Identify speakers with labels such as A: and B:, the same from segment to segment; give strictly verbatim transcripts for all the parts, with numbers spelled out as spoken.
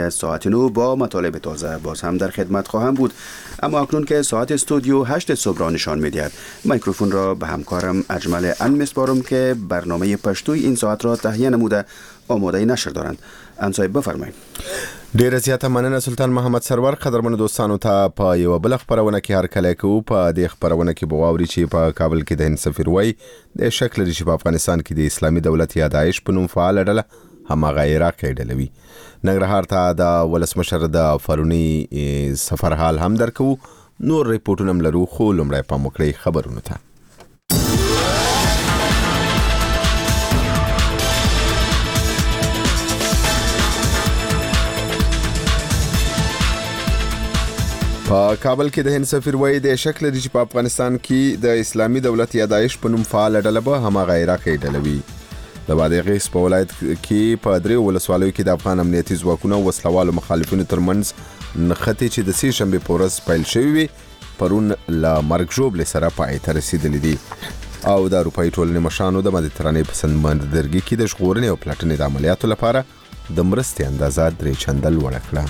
A: ساعت نو با مطالب تازه باز هم در خدمت خواهم بود، اما اکنون که ساعت استودیو هشت صبح را نشان می‌دهد، میکروفون را به همکارم اجمل ان میسپارم که برنامه پشتوی این ساعت را تهیه نموده آماده نشر دارند. ان صاحب بفرمایئ.
B: ډیره زیاته مننه سلطان محمد سرور. قدرمنو دوستانو ته په یو بل خبرونه کې هر کله کوو. په دې خبرونه کې بواوري چې په کابل کې د هند سفیر وای د شکل لري چې په افغانستان کې د اسلامي دولت یا داعش په نوم فعال ډله هماغه عراقي ډله وي. ننګرهار ته د ولسمشر د فروني سفر حال هم درکو. نور ریپورټونه لرو خو لمړی په مکړی خبرونه ته. په کابل کې د هند سفیر وای د شکل لري چې په افغانستان کې د اسلامي دولت یا داعش په نوم فعال ډله به هماغه عراقي ډله وي. د بادغیس په ولایت کې په درې ولسوالیو کې د افغان امنیتي ځواکونو او وسلوالو مخالفینو ترمنځ نښتې چې د سې شنبې په ورځ پیل شوې وي پرون له مرګ ژوبلې سره پای ته رسېدلې دي او د اروپایي ټولنې مشرانو د مدیترانې په سمندرګي کې د ژغورنې او پلټنې د عملیاتو لپاره د مرستې اندازه درې چنده لوړه کړه.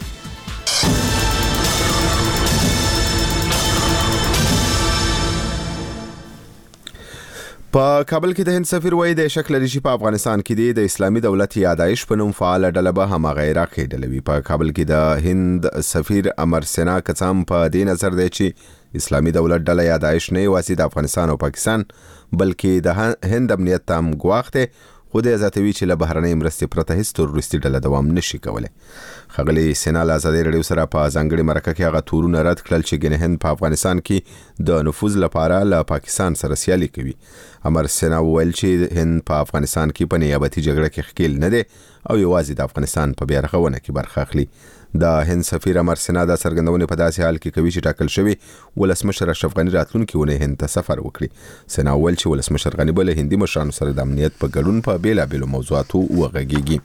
B: په کابل کې د هند سفیر وای د شکل لري چې په افغانستان کې د اسلامي دولت یا داعش په نوم فعال ډله به هماغه عراقي ډله وي. په کابل کې د هند سفیر امر سینا کڅام په دې نظر دی چې اسلامي دولت ډله یا داعش نه یوازې د افغانستان او پاکستان بلکې د هند امنیت ته هم ګواښ دی، خو د ازاتوي چې له بهرنۍ مرستې پرته هیڅ تروریستي ډله دوام نشي کولی. خغلی سینا له ازادي رادیو سره په ځانګړي مرکه کې هغه تورونه رد کړل چې ګنې هند په افغانستان کې د نفوذ لپاره له پاکستان سره سیالي کوي. امر سینا وویل چې هند په افغانستان کې په نیابتي جګړه کې ښکیل نه دی او یوازې د افغانستان په بیارغونه کې برخه اخلي. د هند سفیر امر سینا د څرګندونې په داسې حال کې کوي چې ټاکل شوی ولسمشر اشرف غني راتلونکي ونې هند ته سفر وکړي. سینا وویل چې ولسمشر غني به له هندي مشرانو سره د امنیت په ګډون په بیلابېلو موضوعاتو وغږیږي.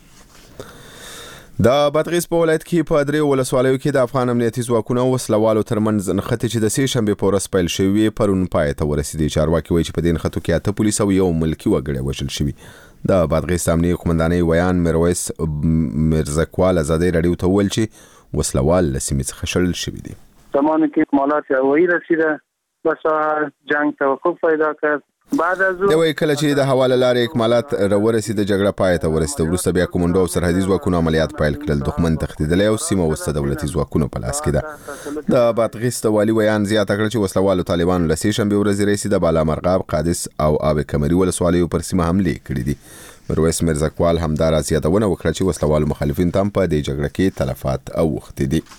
B: د بادغیس په ولایت کې په درې ولسوالیو کې د افغان امنیتي ځواکونو او وسلوالو ترمنځ نښتې چې د سې شنبې په ورځ پیل شوې پرون پای ته ورسېدې. چارواکي وایي چې په دې نښتو کې اته پولیس او یو ملکي وګړی وژل شوي. د بادغیس امنیه قومندانۍ ویان میرویس میرزکوال ازادي رادیو ته وویل چې وسلوال له سیمې څخه شړل شوي دي.
C: زمانی که اکمالات هوایی رسیده بسا جنگ توقف پیدا کرد. بعد از
B: اون دوی کله چې د حواله لارې اکمالات راورسید جګړه پای ته ورسېده. وروسته بیا کومندو او سرحدي ځواکونو عملیات پیل کړل. دښمن تخدیدلی او سیمه وسته دولتي ځواکونو په لاس کې ده. د بادغیس د والي ویان زیاته کړه چې وسلوالو طالبانو له سې شنبې ورځې راهیسې د بالا مرغاب، قادس او آب کمري ولسوالیو پر سیمه حملې کړې دي. میرویس میرزکوال همدارا زیاتونه وکړه چې وسلوالو مخالفین تم په دې جګړه کې تلفات اوښتي دي.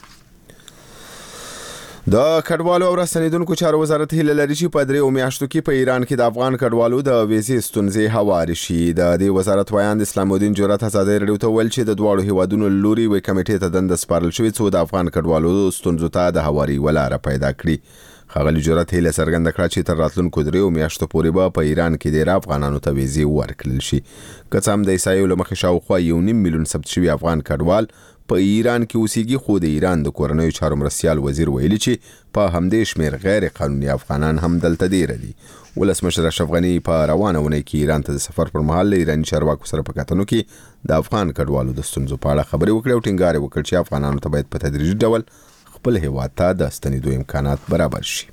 B: د کډوالو او راستنیدونکو چارو وزارت هیله لري چې په دریو میاشتو کې په ایران کې د افغان کډوالو د ویزې ستونزې هوارې شي. د دې وزارت ویان اسلام الدین جرأت ازادي رادیو ته ویل چې د دواړو هیوادونو لوري وی کمیټې ته دنده سپارل شوې څو د افغان کډوالو ستونزو ته د هواري ولاره پیدا کړي. خغلی جرأت هیله څرګنده کړه چې تر راتلونکو دریو میاشتو پورې به په ایران کې ډیر افغانانو ته ویزې ورکړل شي. که څه هم د عیسایو له مخې شاوخوا یو نیم میلیون ثبت شوي افغان کډوال په ایران کې اوسېږي، خو د ایران د کورنیو چارو مرستیال وزیر ویلي چې په همدې شمېر غیر قانوني افغانان هم دلته ډېر دي. ولسمشر اشرف غني په روانه اونۍ کې ایران ته د سفر پر مهال له ایراني چارواکو سره په کتنو کې د افغان کډوالو د ستونزو په اړه خبرې وکړې او ټینګار وکړ چې افغانانو ته باید په تدریجي ډول خپل هیواد ته د ستنېدو امکانات برابر شي.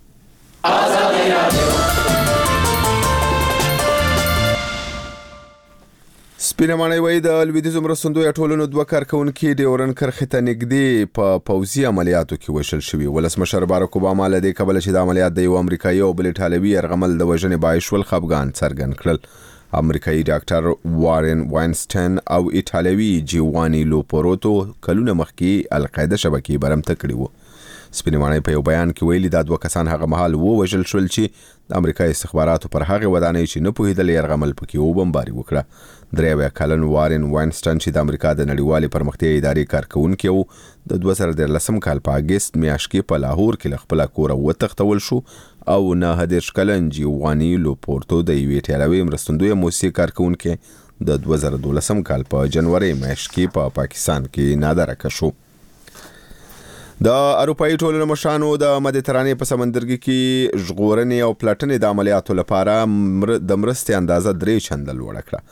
B: سپینمانای وای د لویدیځو مرستندویه ټولنو دوه کارکونکي ډیورن کرښې ته نږدې په پوځي عملیاتو کې وژل شوي. ولسمشر باراک اوباما له دې کبله چې د عملیات د یو امریکایي او بل ایټالوي یرغمل د وژنې باعث شول خفګان څرګند کړل. امریکایي ډاکټر وارن واینسټین او ایټالوي جیوانی لوپوروتو کلونه مخکې القاعده شبکې برمته کړي وو. سپینمانای په یو بیان کې ویلي دا دوه کسان هغه مهال ووژل شول چې د امریکا استخباراتو پر هغه ودانۍ چې نه پوهېدل یرغمل پکې وبمباري وکړه. درې اویا کلن وارن واینسټن چې د امریکا د نړیوالې پرمختیایي ادارې کارکونکی و د دوه زره دیارلسم کال په اګست میاشت کې په لاهور کې له خپله کوره وتښتول شو او نهه دېرش کلن جیوانی لوپورتو د یوې ایټالوي مرستندویه موسسې کارکونکی د دوه زره دولسم کال په جنوري میاشت کې په پا پاکستان کې نادرکه شو. د اروپایي ټولنو مشرانو د مدیترانې په سمندرګي کې ژغورنې او پلټنې د عملیاتو لپاره د مرستې اندازه درې چنده لوړه کړه.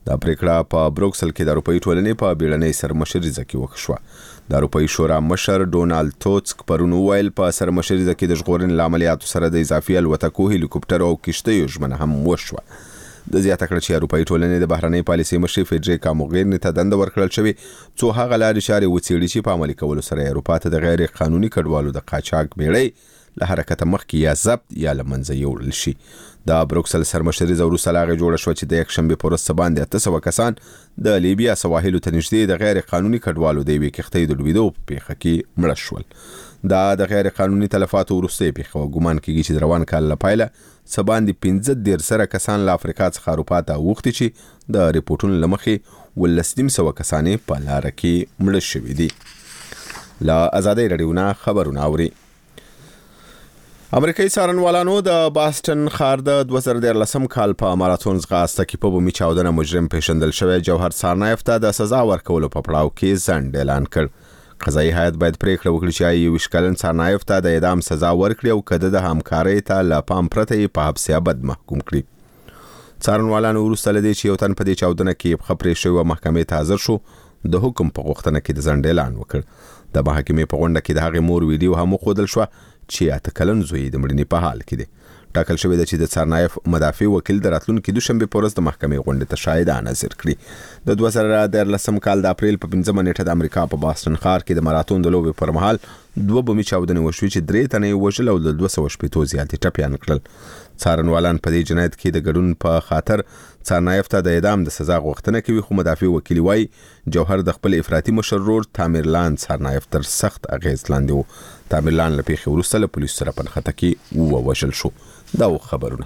B: دا پریکړه په بروکسل کې د اروپאי ټولنې په بیړنۍ سرمشریزه کې وکړه. د اروپאי شورا مشر ډونالد توسک پرون ویل په سرمشریزه کې د ژغورنې عملیاتو سره د اضافي الوتکو، هلیکوپټر او کشتیو ژمنه هم وشوه. د زیاته کړه چې اروپאי ټولنې د بهرنۍ پالیسۍ مشر فیډریکا موغیرني ته دنده ورکړل شوې څو هغه لارې چارې وڅېړي چې په عملي کولو سره اروپا ته د غیر قانوني کډوالو د قاچاق بیړۍ له حرکته مخکې یا ضبط یا له منځه یوړل شي. د بروکسل سرمشریزه وروسته له هغې جوړه شوه چې د یکشنبې په ورځ څه باندې اته سوه کسان د لیبیا سواحلو ته نږدې د غیر قانوني کډوالو د یوې کښتۍ د لوېدو په پیښه کې مړه شول. دا د غیر قانوني تلفاتو وروستۍ پیښه وه. ګمان کېږي چې د روان کال له پیله څه باندې پنځه دېرش زره کسان له افریقا څخه اروپا ته اوښتي چې د ریپورټونو له مخې اوولس نیم سوه کسان یې په لاره کې مړه شوي دي. له ازادۍ راډیو نه خبرونه اوري. امریکایي څارنوالانو د باستن ښار د دوه زره دیارلسم کال په ماراتون ځغاسته کې په بومي چاودنه مجرم پیژندل شوی جوهر سارنایف ته د سزا ورکولو په پړاو کې ځنډ اعلان کړ. قضایي هیئت باید پریکړه وکړي چې آیا یوویشت کلن سارنایف ته د اعدام سزا ورکړي او که د همکارۍ ته له پام پرته یې په حبس ابد محکوم کړي. څارنوالانو وروسته له دې چې یو تن په دې چاودنه کې پښه پرې شوې وه محکمې ته حاضر شو، د حکم په غوښتنه کې د ځنډ اعلان وکړ. د محکمې په غونډه کې د هغې مور ویډیو هم وښودل شوه چې اته کلن زوی د مړینې په حال کې دی. ټاکل شوې ده چې د سارنایف مدافع وکیل د راتلونکي دوشنبې په ورځ د محکمې غونډې ته شاهدان حاضر کړي. د دوه زره دیارلسم کال د اپریل په پنځمه نیټه د امریکا په باستن ښار کې د ماراتون د لوبې پر مهال دوه بومي چاودنې وشوې چې درې تنه یې وژل او د دوه سوه شپېتو زیاتې ټپیان کړل. څارنوالان په دې جنایت کې د ګډون په خاطر څارنایف ته د اعدام د سزا غوښتنه کوي، خو مدافع وکیل وایي جوهر د خپل افراطي مشر ورور تامرلان څارنایف تر سخت اغېز لاندې و. تامرلان له پیښې وروسته له پولیسو سره په نښته کې ووژل شو. دا و خبرونه.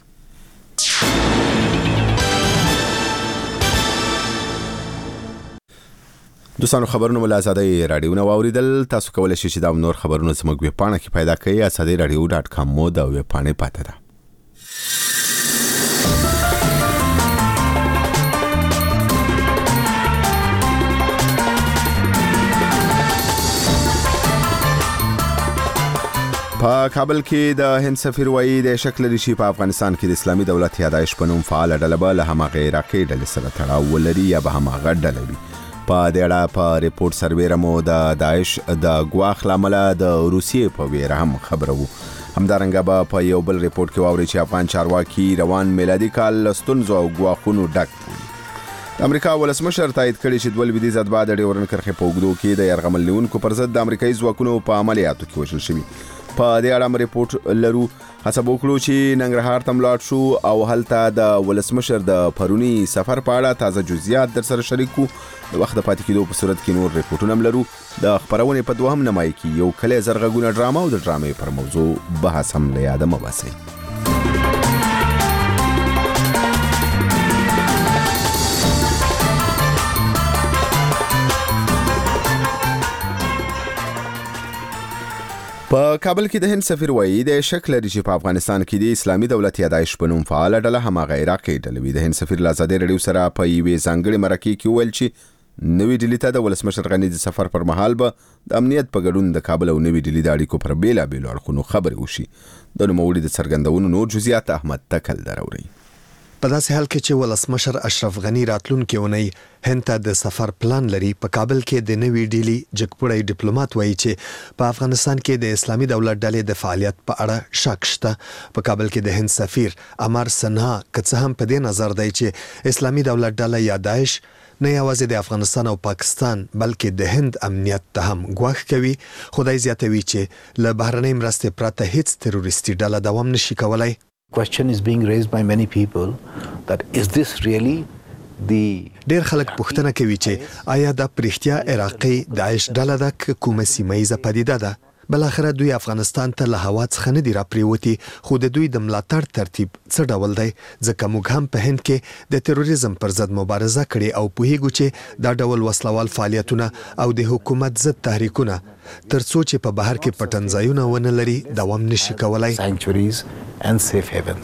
B: دوستانو خبرونه مو له ازادۍ راډیو نه واوریدل. تاسو کولی شئ چې دا نور خبرونه زموږ ویب پاڼه کې پیدا کړئ. ازادۍ راډیو ډاټ کام مو د ویب پاڼې پته ده. په کابل کې د هند سفیر وایي د شک لري چې په افغانستان کې د اسلامي دولت یادایش په نوم فعاله ډله به له هماغې عراقي ډلې سره تړاو ولري یا به هماغه ډله وي. په دې اړه په ریپورټ سربیره مو د داعش د ګواښ له امله د روسیې په ویره هم خبره وو. همدارنګه به په یو بل ریپورټ کې واورئ چې افغان چارواکي روان میلادي کال له ستونزو او ګواښونو ډک بولي. د امریکا ولسمشر تایید کړي چې دوه لویدیځ اتباع د ډیورن کرښې په اوږدو کې د یرغمل نیونکو پر ضد د امریکایي ځواکونو په عملیاتو کې وژل شوي. په دې اړه ریپورټ لرو. هڅه وکړو چې ننګرهار ته لاړ شو او هلته د ولسمشر د پرونی سفر په اړه تازه جزئیات در سره شریک کړو. د وخت د پاتې کېدو په صورت کې نور ریپورټونه هم لرو. د خبرونې په دوهم نمای کې یو کلی زرغږونه ډرامه او د ډرامې پر موضوع بحث هم له یاده مه باسئ. په کابل کې د هند سفیر وایي د شک لري چې په افغانستان کې د اسلامي دولت یادایش په نوم فعاله ډله هماغه عراقي ډله وي. د هند سفیر له ازادۍ راډیو سره په یوې ځانګړې مرکې کې وویل چې نوې ډیلي ته د ولسمشر غني د سفر پر مهال به د امنیت په ګډون د کابل او نوې ډیلي د اړیکو پر بیلابیلو اړخونو خبرې وشي. د نوموړي د څرګندونو نور جزئیات احمد تکل دراوري.
D: په داسې حال کې چې ولسمشر اشرف غنی راتلونکي اونۍ هند ته د سفر پلان لري، په کابل کې د نوې ډیلي جګپوړی ډیپلوماټ وایي چې په افغانستان کې د اسلامي دولت ډلې د فعالیت په اړه شک شته. په کابل کې د هند سفیر امر سنها که څه هم په دې نظر دی چې اسلامي دولت ډله یا داعش نه یوازې د افغانستان او پاکستان بلکې د هند امنیت ته هم ګواښ کوي، خدای زیاتوي چې له بهرنۍ مرستې پرته هیڅ تروریستي ډله دوام نشي کولای.
E: Question is being raised by many people that is this really the
D: ډیر خلک پوښتنه کوي چې آیا دا پرختیا عراقي داعش ډله ده که کومه سیمه پدیده ده؟ بل اخره دوی افغانستان ته له هوا څخه نه دی راپریوتي، خو د دوی د ملاتړ ترتیب څه ډول دی؟ ځکه موږ هم په هند کې د تروریزم پر ضد مبارزه کړې او پوهیږو چې دا ډول وسلوال فعالیتونه او د حکومت ضد تحریکونه ترڅو چې په بهر کې پټنځایونه ونه لري دوام نشي کولای.
E: sanctuaries and safe havens.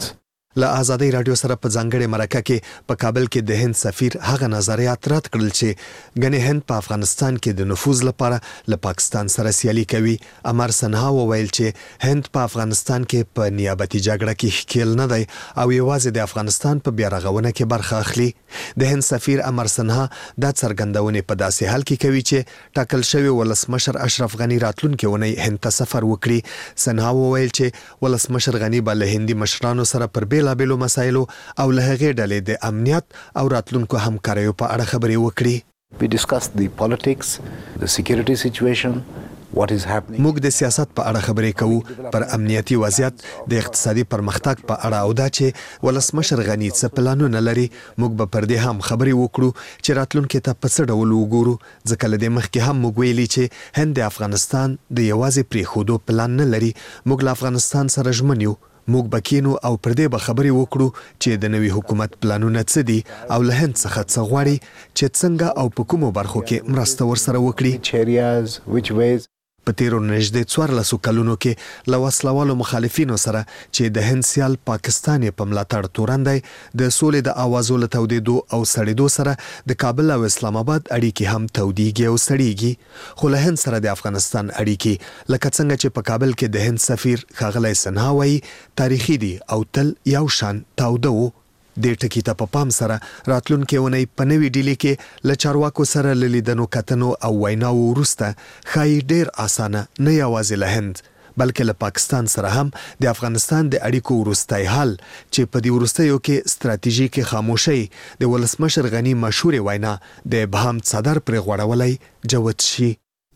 D: له آزادۍ رادیو سره په ځانګړې مرکه کې په کابل کې د هند سفیر هغه نظریات رد کړل چې ګنې هند په افغانستان کې د نفوذ لپاره له پاکستان سره سیالي کوي. امر سنها وویل چې هند په افغانستان کې په نیابتي جګړه کې ښکیل نه دی او یوازې د افغانستان په بیا رغونه کې برخه اخلي. د هند سفیر امر سنها دا څرګندونې په داسې حال کې کوي چې ټاکل شوی ولسمشر اشرف غنی راتلونکې اونۍ هند ته سفر وکړي. سنها وویل چې ولسمشر غنی به له هندي مشرانو سره پر بیلابیلو مسایلو او له هغې ډلې د امنیت او راتلونکو همکاریو په اړه خبرې وکړي.
E: We discussed the politics, the security situation, what is happening.
D: موږ د سیاست په اړه خبرې کوو، پر امنیتي وضعیت، د اقتصادي پرمختګ په اړه او دا چې ولسمشر غنی څه پلانونه لري. موږ به پر دې هم خبرې وکړو چې راتلونکي ته په څه ډول وګورو. ځکه له دې مخکې هم موږ ویلي چې هند د افغانستان د یوازې پرېښودو پلان نه لري. موږ له افغانستان سره ژمن یو. موږ بکینو او پر دې به خبرې وکړو چې د نوي حکومت پلانونه څه دي او له هند څخه څه غواړي چې څنګه او په کومو برخو کې مرسته ورسره وکړي.
E: Which areas, which ways.
D: په تیرو نږدې څوارلسو کلونو کې له وسلوالو مخالفینو سره چې د هند سیال پاکستان یې په ملاتړ تورن دی، د سولې د اوازو له تودېدو او سړېدو سره د کابل او اسلام آباد اړیکې هم تودېږي او سړېږي. خو له هند سره د افغانستان اړیکې لکه څنګه چې په کابل کې د هند سفیر ښاغلی سنها وایي تاریخي دي او تل یو شان تاوده وو. د ټکی ته په پام سره راتلونکې اونۍ په نوې ډیلي کې له چارواکو سره له لیدنو کتنو او ویناو وروسته ښایي ډېر اسانه نه یوازې له هند بلکې له پاکستان سره هم د افغانستان د اړیکو وروستی حل چې په دې وروستیو کې ستراتیژیکې خاموشۍ د ولسمشر غني مشهورې وینا د ابهام څادر پرې غوړولی جوت شي.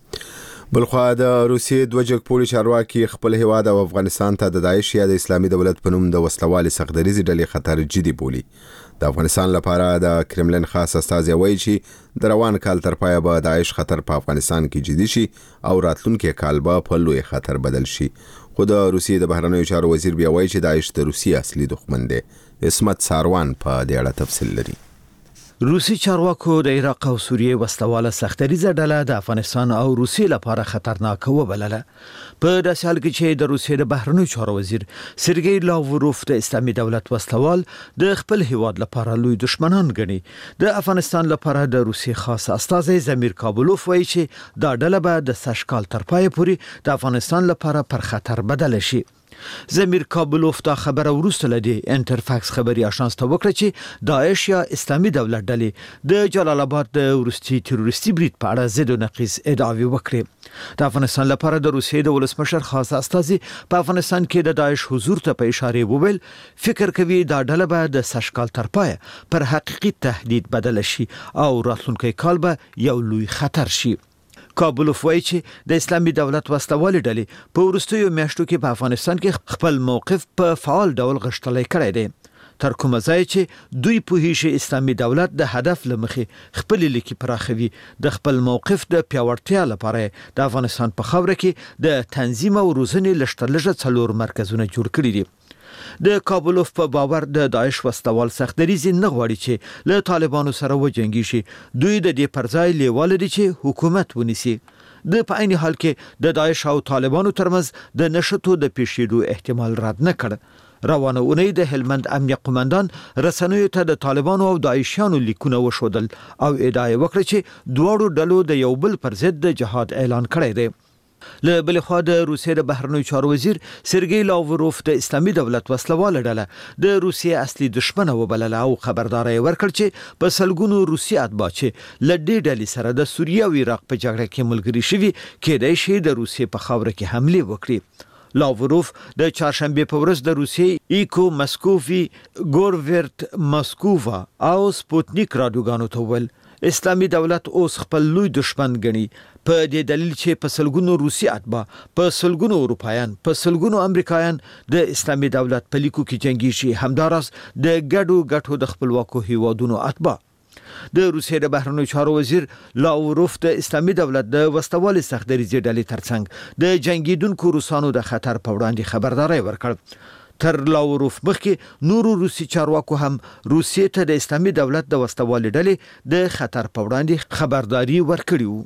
B: بلخوا د روسیې دوه جګپوړي چارواکي خپل هیواد او افغانستان ته د داعش یا د اسلامي دولت په نوم د وسلوالې سختدریزې ډلې خطر جدي بولي. د افغانستان لپاره د کرملین خاص استازی وایي چې د روان کال تر پایه به داعش خطر په افغانستان کې جدي شي او راتلونکي کال به په لوی خطر بدل شي. خو د روسیې د بهرنیو چارو وزیر بیا وایي چې داعش د روسیې اصلي دښمن دی. اسمت ساروان په دې اړه تفصیل لري.
F: روسي چارواکو د عراق او سوریې وسلواله سختدریزه ډله د افغانستان او روسیې لپاره خطرناک وبلله. په داسې حال کې چې د روسیې د بهرنیو چارو وزیر سرګی لاوروف د اسلامي دولت وسلوال د خپل هیواد لپاره لوی دشمنان ګڼي، د افغانستان لپاره د روسیې خاص استازی زمیر کابلوف وایي چې دا ډله به د سږ کال تر پایه پورې د افغانستان لپاره پر خطر بدل شي. زمیر کابلوف دا خبره وروسته لدی انټرفاکس خبري آژانس ته وکړه چې داعش یا اسلامي دولت ډلې د جلال آباد د وروستي تروریستي برید په اړه ضد او نقیض ادعاوې وکړې. د افغانستان لپاره د روسیې د ولسمشر خاص استازي په افغانستان کې د داعش حضور ته په اشاره وویل فکر کوي دا ډله به د سږ کال تر پایه پر حقیقي تهدید بدل شي او راتلونکي کال به یو لوی خطر شي. کابلوف وایي چې د اسلامي دولت وسلوالې ډلې په وروستیو میاشتو کې په افغانستان کې خپل موقف په فعال ډول غښتلی کړی دی. تر کومه ځای چې دوی پوهیږي اسلامي دولت د هدف لمخې خپل لیکي پراخوي، د خپل موقف د پیاوړتیا لپاره د افغانستان په خاوره کې د تنظیم او روزنې لشترلږه څلور مرکزونه جوړ کړي دي. د کابلوف په باور د داعش وسلوال سختدریزې نه غواړي چې له طالبانو سره وجنګي. دوی د دې پر ځای لیواله دي چې حکومت ونیسي. د په عین حال کې د داعش او طالبانو ترمنځ د نشټو د پیښېدو احتمال رد نه کړ. روانه اونۍ د هلمند امنیه قومندان رسنیو ته د طالبانو او داعشیانو لیکونه وښودل او ادعا وکړه چې دواړو ډلو د یو بل پر ضد د جهاد اعلان کړی دی. له بل خوا د روسیې د بهرنیو چارو وزیر سرګی لاوروف د اسلامي دولت وسلواله ډله د روسیې اصلي دښمنه وبلله او خبرداری ورکړ چې په سلګونو روسي اتباع چې له دې ډلې سره د سوریه او عراق په جګړه کې ملګري شوي کېدای شي د روسیې په خاوره کې حمله وکړي. لاوروف د چهارشنبه په ورځ د روسیې ایکو مسکوفي ګورورت مسکووا او سپوتنیک رادیوګانو ته ویل اسلامي دولت اوس خپل لوی دشمن ګڼي، په دې دلیل چې په سلګونو روسي اتباع، په سلګونو اروپایان، په سلګونو امریکایان د اسلامي دولت په لیکو کې جنگي شي، همداراز د ګډو ګټو د خپلواکو هیوادونو اتباع. د روسیې د بهرنیو چارو وزیر لاوروف د اسلامي دولت د وسلوالې سختدریزې ډلې ترڅنګ د جنگیدونکو روسانو د خطر په وړاندې خبرداری ورکړ. تر لاوروف مخکې نورو روسي چارواکو هم روسیې ته د اسلامي دولت د وسلوالې ډلې د خطر په وړاندې خبرداری ورکړی و.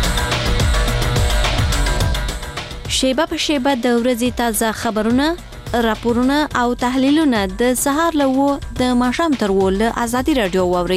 G: شیبه په شیبه د ورځې تازه خبرونه راپورونه او تحلیلونه د سهار له و د ماښام تر و له ازادي رادیو واوري.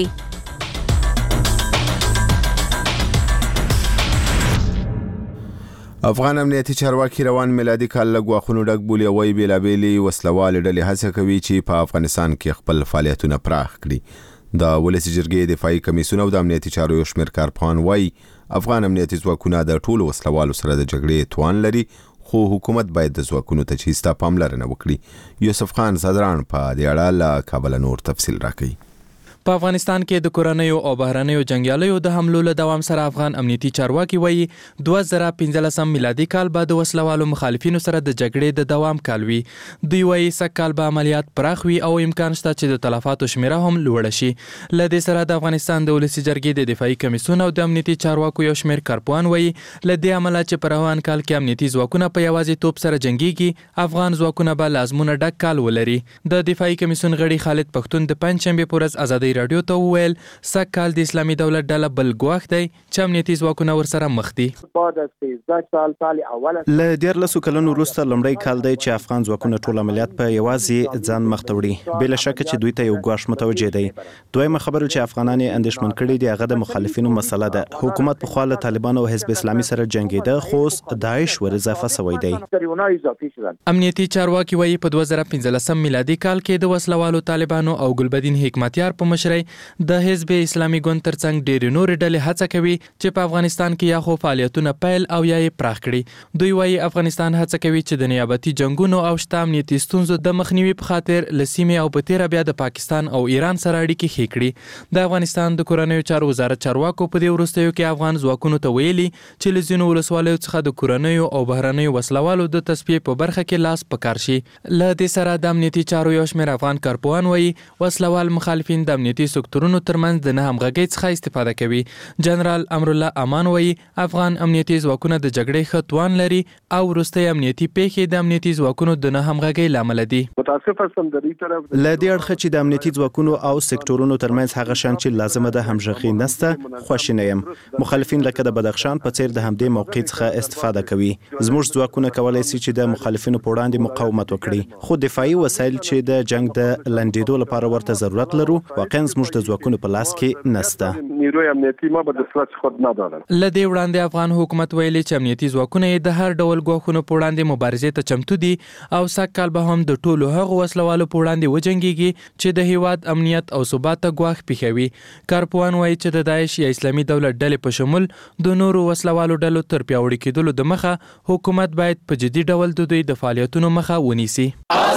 B: افغان امنیتي چارواکي روان میلادي کال له ګواښونو ډک بولي او وايي بېلابېلې وسلوالې ډلې هڅه کوي چې په افغانستان کې خپل فعالیتونه پراخ کړي. د ولسي جرګې دفاعي کمیسیون او د امنیتي چارو یو شمېر کارپوهان وايي افغان امنیتي ځواکونه د ټولو وسلوالو سره د جګړې توان لري، خو حکومت باید د ځواکونو تجهیز ته پاملرنه وکړي. یوسف خان صدران په دې اړه له کابل نور تفصیل راکوي.
H: په افغانستان کې د کورنیو او بهرنیو جنگیالیو د حملو له دوام سره افغان امنیتي چارواکي وایي دوه زره پنځلسم میلادي کال به د وسلوالو مخالفینو سره د جګړې د دوام کال وي. دوی وایي سږ کال به عملیات پراخ وي او امکان شته چې د تلفاتو شمیره هم لوړه شي. له دې سره د افغانستان د ولسي جرګې د دفاعي کمیسیون او د امنیتي چارواکو یو شمېر کارپوهان وایي له دې امله چې په روان کال کې امنیتي ځواکونه په یوازې توپ سره جنګیږي، افغان ځواکونه به لازمونه ډک کال ولري. د دفاعي کمیسیون غړي خالد پښتون د پنځشنبې په ورځ ازادي رادیو ته وویل سږ کال د اسلامي دولت ډله بل ګواښ دی چې امنیتي ځواکونه ورسره مخ دي.
I: له دیارلسو کلونو وروسته لومړی کال دی چې افغان ځواکونه ټول عملیات په یوازې ځان مخ ته وړي. بې له شکه چې دوی ته یو ګواښ متوجه دی. دویمه خبره چې افغانان یې اندېښمن کړي دي هغه د مخالفینو مسله ده. حکومت پخوا له طالبانو او حزب اسلامي سره جنګېده، خو اوس داعش ور اضافه شوی دی.
H: امنیتي چارواکي وایي په دوه زره پنځلسم میلادي کال کې د وسلوالو طالبانو او ګلبدین حکمتیار په مشرۍ د حزب اسلامي ګوند ترڅنګ ډېرې نورې ډلې هڅه کوي چې په افغانستان کې یا خو فعالیتونه پیل او یا یې پراخ کړي. دوی وایي افغانستان هڅه کوي چې د نیابتي جنگونو او شته امنیتي ستونزو د مخنیوي په خاطر له سیمې او په تیره بیا د پاکستان او ایران سره اړیکې ښې کړي. د افغانستان د کورنیو چارو وزارت چارواکو په دې وروستیو کې افغان ځواکونو ته ویلي چې له ځینو ولسوالیو څخه د کورنیو او بهرنیو وسلوالو د تصفیې په برخه کې لاس په کار شي. له دې سره د امنیتي چارو یو شمېر افغان کارپوهان وایي وسلوال مخالفین د امنیتي سکتورونو ترمنځ د نه همغږۍ څخه استفاده کوي. جنرال امرالله امان وایي افغان امنیتي ځواکونه د جګړې ښه توان لري او وروستۍ امنیتي پیښې د امنیتي ځواکونو د نه همغږۍ له امله دي.
I: له دې اړخه چې د امنیتي ځواکونو او سکتورونو ترمنځ هغه شان چې لازمه ده همغږي نشته، خوښ نه یم. مخالفین لکه د بدخشان په څیر د همدې موقع څخه استفاده کوي. زموږ ځواکونه کولی شي چې د مخالفینو په وړاندې مقاومت وکړي، خو دفاعي وسایل چې د جنگ د لنډېدو لپاره ورته ضرورت لرو واقعا زموږ د ځواکونو په لاس کې نشته.
C: نیروی امنیتی ما به د سرعت خود ندارد.
H: له دې وړاندې افغان حکومت ویلي چې امنیتي ځواکونه یې د هر ډول ګواښونو په وړاندې مبارزې ته چمتو دي او سږ کال به هم د ټولو هغو وسلوالو په وړاندې وجنګېږي چې د هیواد امنیت او ثبات ته ګواښ پېښوي. کارپوهان وایي چې د داعش یا اسلامي دولت ډلې په شمول د نورو وسلوالو ډلو تر پیاوړي کېدلو د مخه حکومت باید په جدي ډول د دوی د فعالیتونو مخه ونیسي.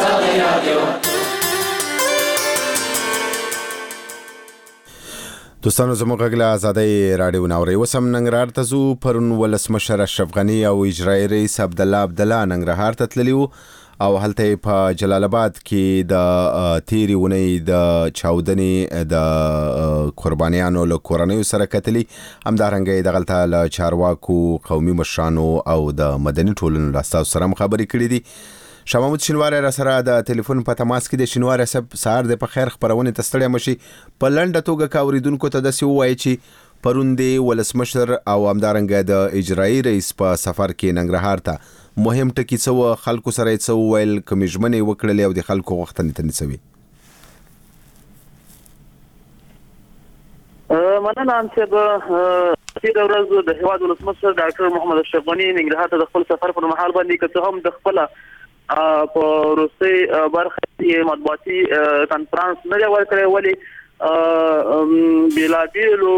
B: دوستانو زموږ غږ له ازادۍ راډیو ناوري وسم ننګرهار ته ځو. پرون ولسمشر اشرف غني او اجرایي رئیس عبدالله عبدالله ننګرهار ته تللي وو او هلته په جلال آباد کې د تیری ونې د چاودنې د قربانیانو له کورنیو سره کتلي. همدارنګه دغلته له چارواکو، قومي مشرانو او د مدني ټولنو له استازو سره خبرې کړې دي. شاه محمود شینواری را سره د ټلیفون په تماس کې د شینواری صاحب سهار د په خیر خبرونه تستړی مشي په لنډه توګه کا اوریدونکو ته داسې وایي چې پرون دی ولسمشر او همدارنګه د اجرایي رئیس په سفر کې ننګرهار ته مهم ټکي څه خلکو سره څه ویل، کومې ژمنې وکړلې او د خلکو غوښتنې ته نڅوي.
C: مننه انصب د ورځو د هیواد ولسمشر ډاکټر محمد اشرف غني ننګرهار ته د خپل سفر پر مهال باندې که هم د خپل په روسي برخه کې مطبوعاتي کانفرنس نه دی ورکړی، ولی بېلابېلو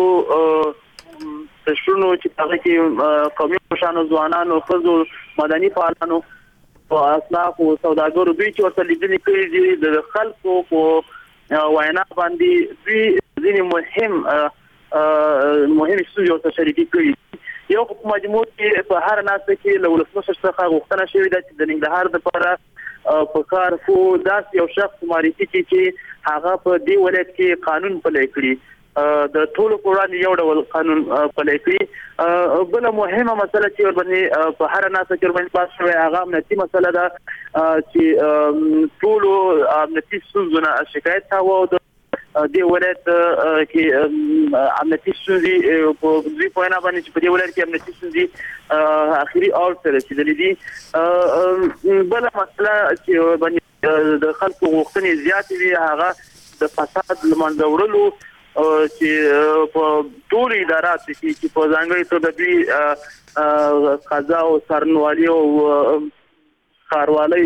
C: تشونو چې هغه کې قومي مشرانو، ځوانانو، ښځو، مدني فعالانو او اصنافو سوداګرو دوی چې ورته لیدنې کړي دي د خلکو په وینا باندې دوی ځینې مهم مهم ستونزې ورته شریکې کړي. یو په مجموع کې په هر ناسته کې له ولسمشر څخه غوښتنه شوې ده چې د ننګرهار دپاره په کار خو داسې یو شخص معرفي کړي چې هغه په دې ولایت کې قانون پلی کړي، د ټولو په وړاندې یو ډول قانون پلی کړي. بله مهمه مسله چې ورباندې په هر ناسته کې ورباندې بحث شوی هغه امنیتي مسله ده چې ټولو امنیتي ستونزو نه شکایت کاوه او دې ولایت کې امنیتي ستونزې په دوی په وینا باندې چې په دې ولایت کې امنیتي ستونزې اخري اور ته رسېدلې دي. بله مسله چې باندې د خلکو غوښتنې زیاتې وي هغه د فساد لمنځه وړلو چې په ټول ادارات کې چې په ځانګړي توګه د دوی قضا او څارنوالي او ښاروالۍ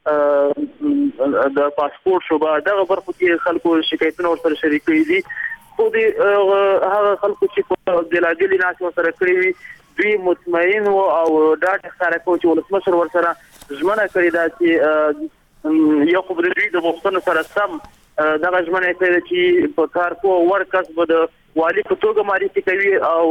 C: د پاسپورت شوبه دغه برخو کې خلکو شکایتونه ورسره شریک کړي دي خو د هغه خلکو چې په بېلابېلې ناستې ورسره کړي وي دوی مطمئن وو او ډاډ ښکاره کوي چې ولسمشر ورسره ژمنه کړې ده چې یو خو د دوی د غوښتنو سره سم دغه ژمنه کوي چې په کار کو ورکس به د والي په توګه معرفي کوي او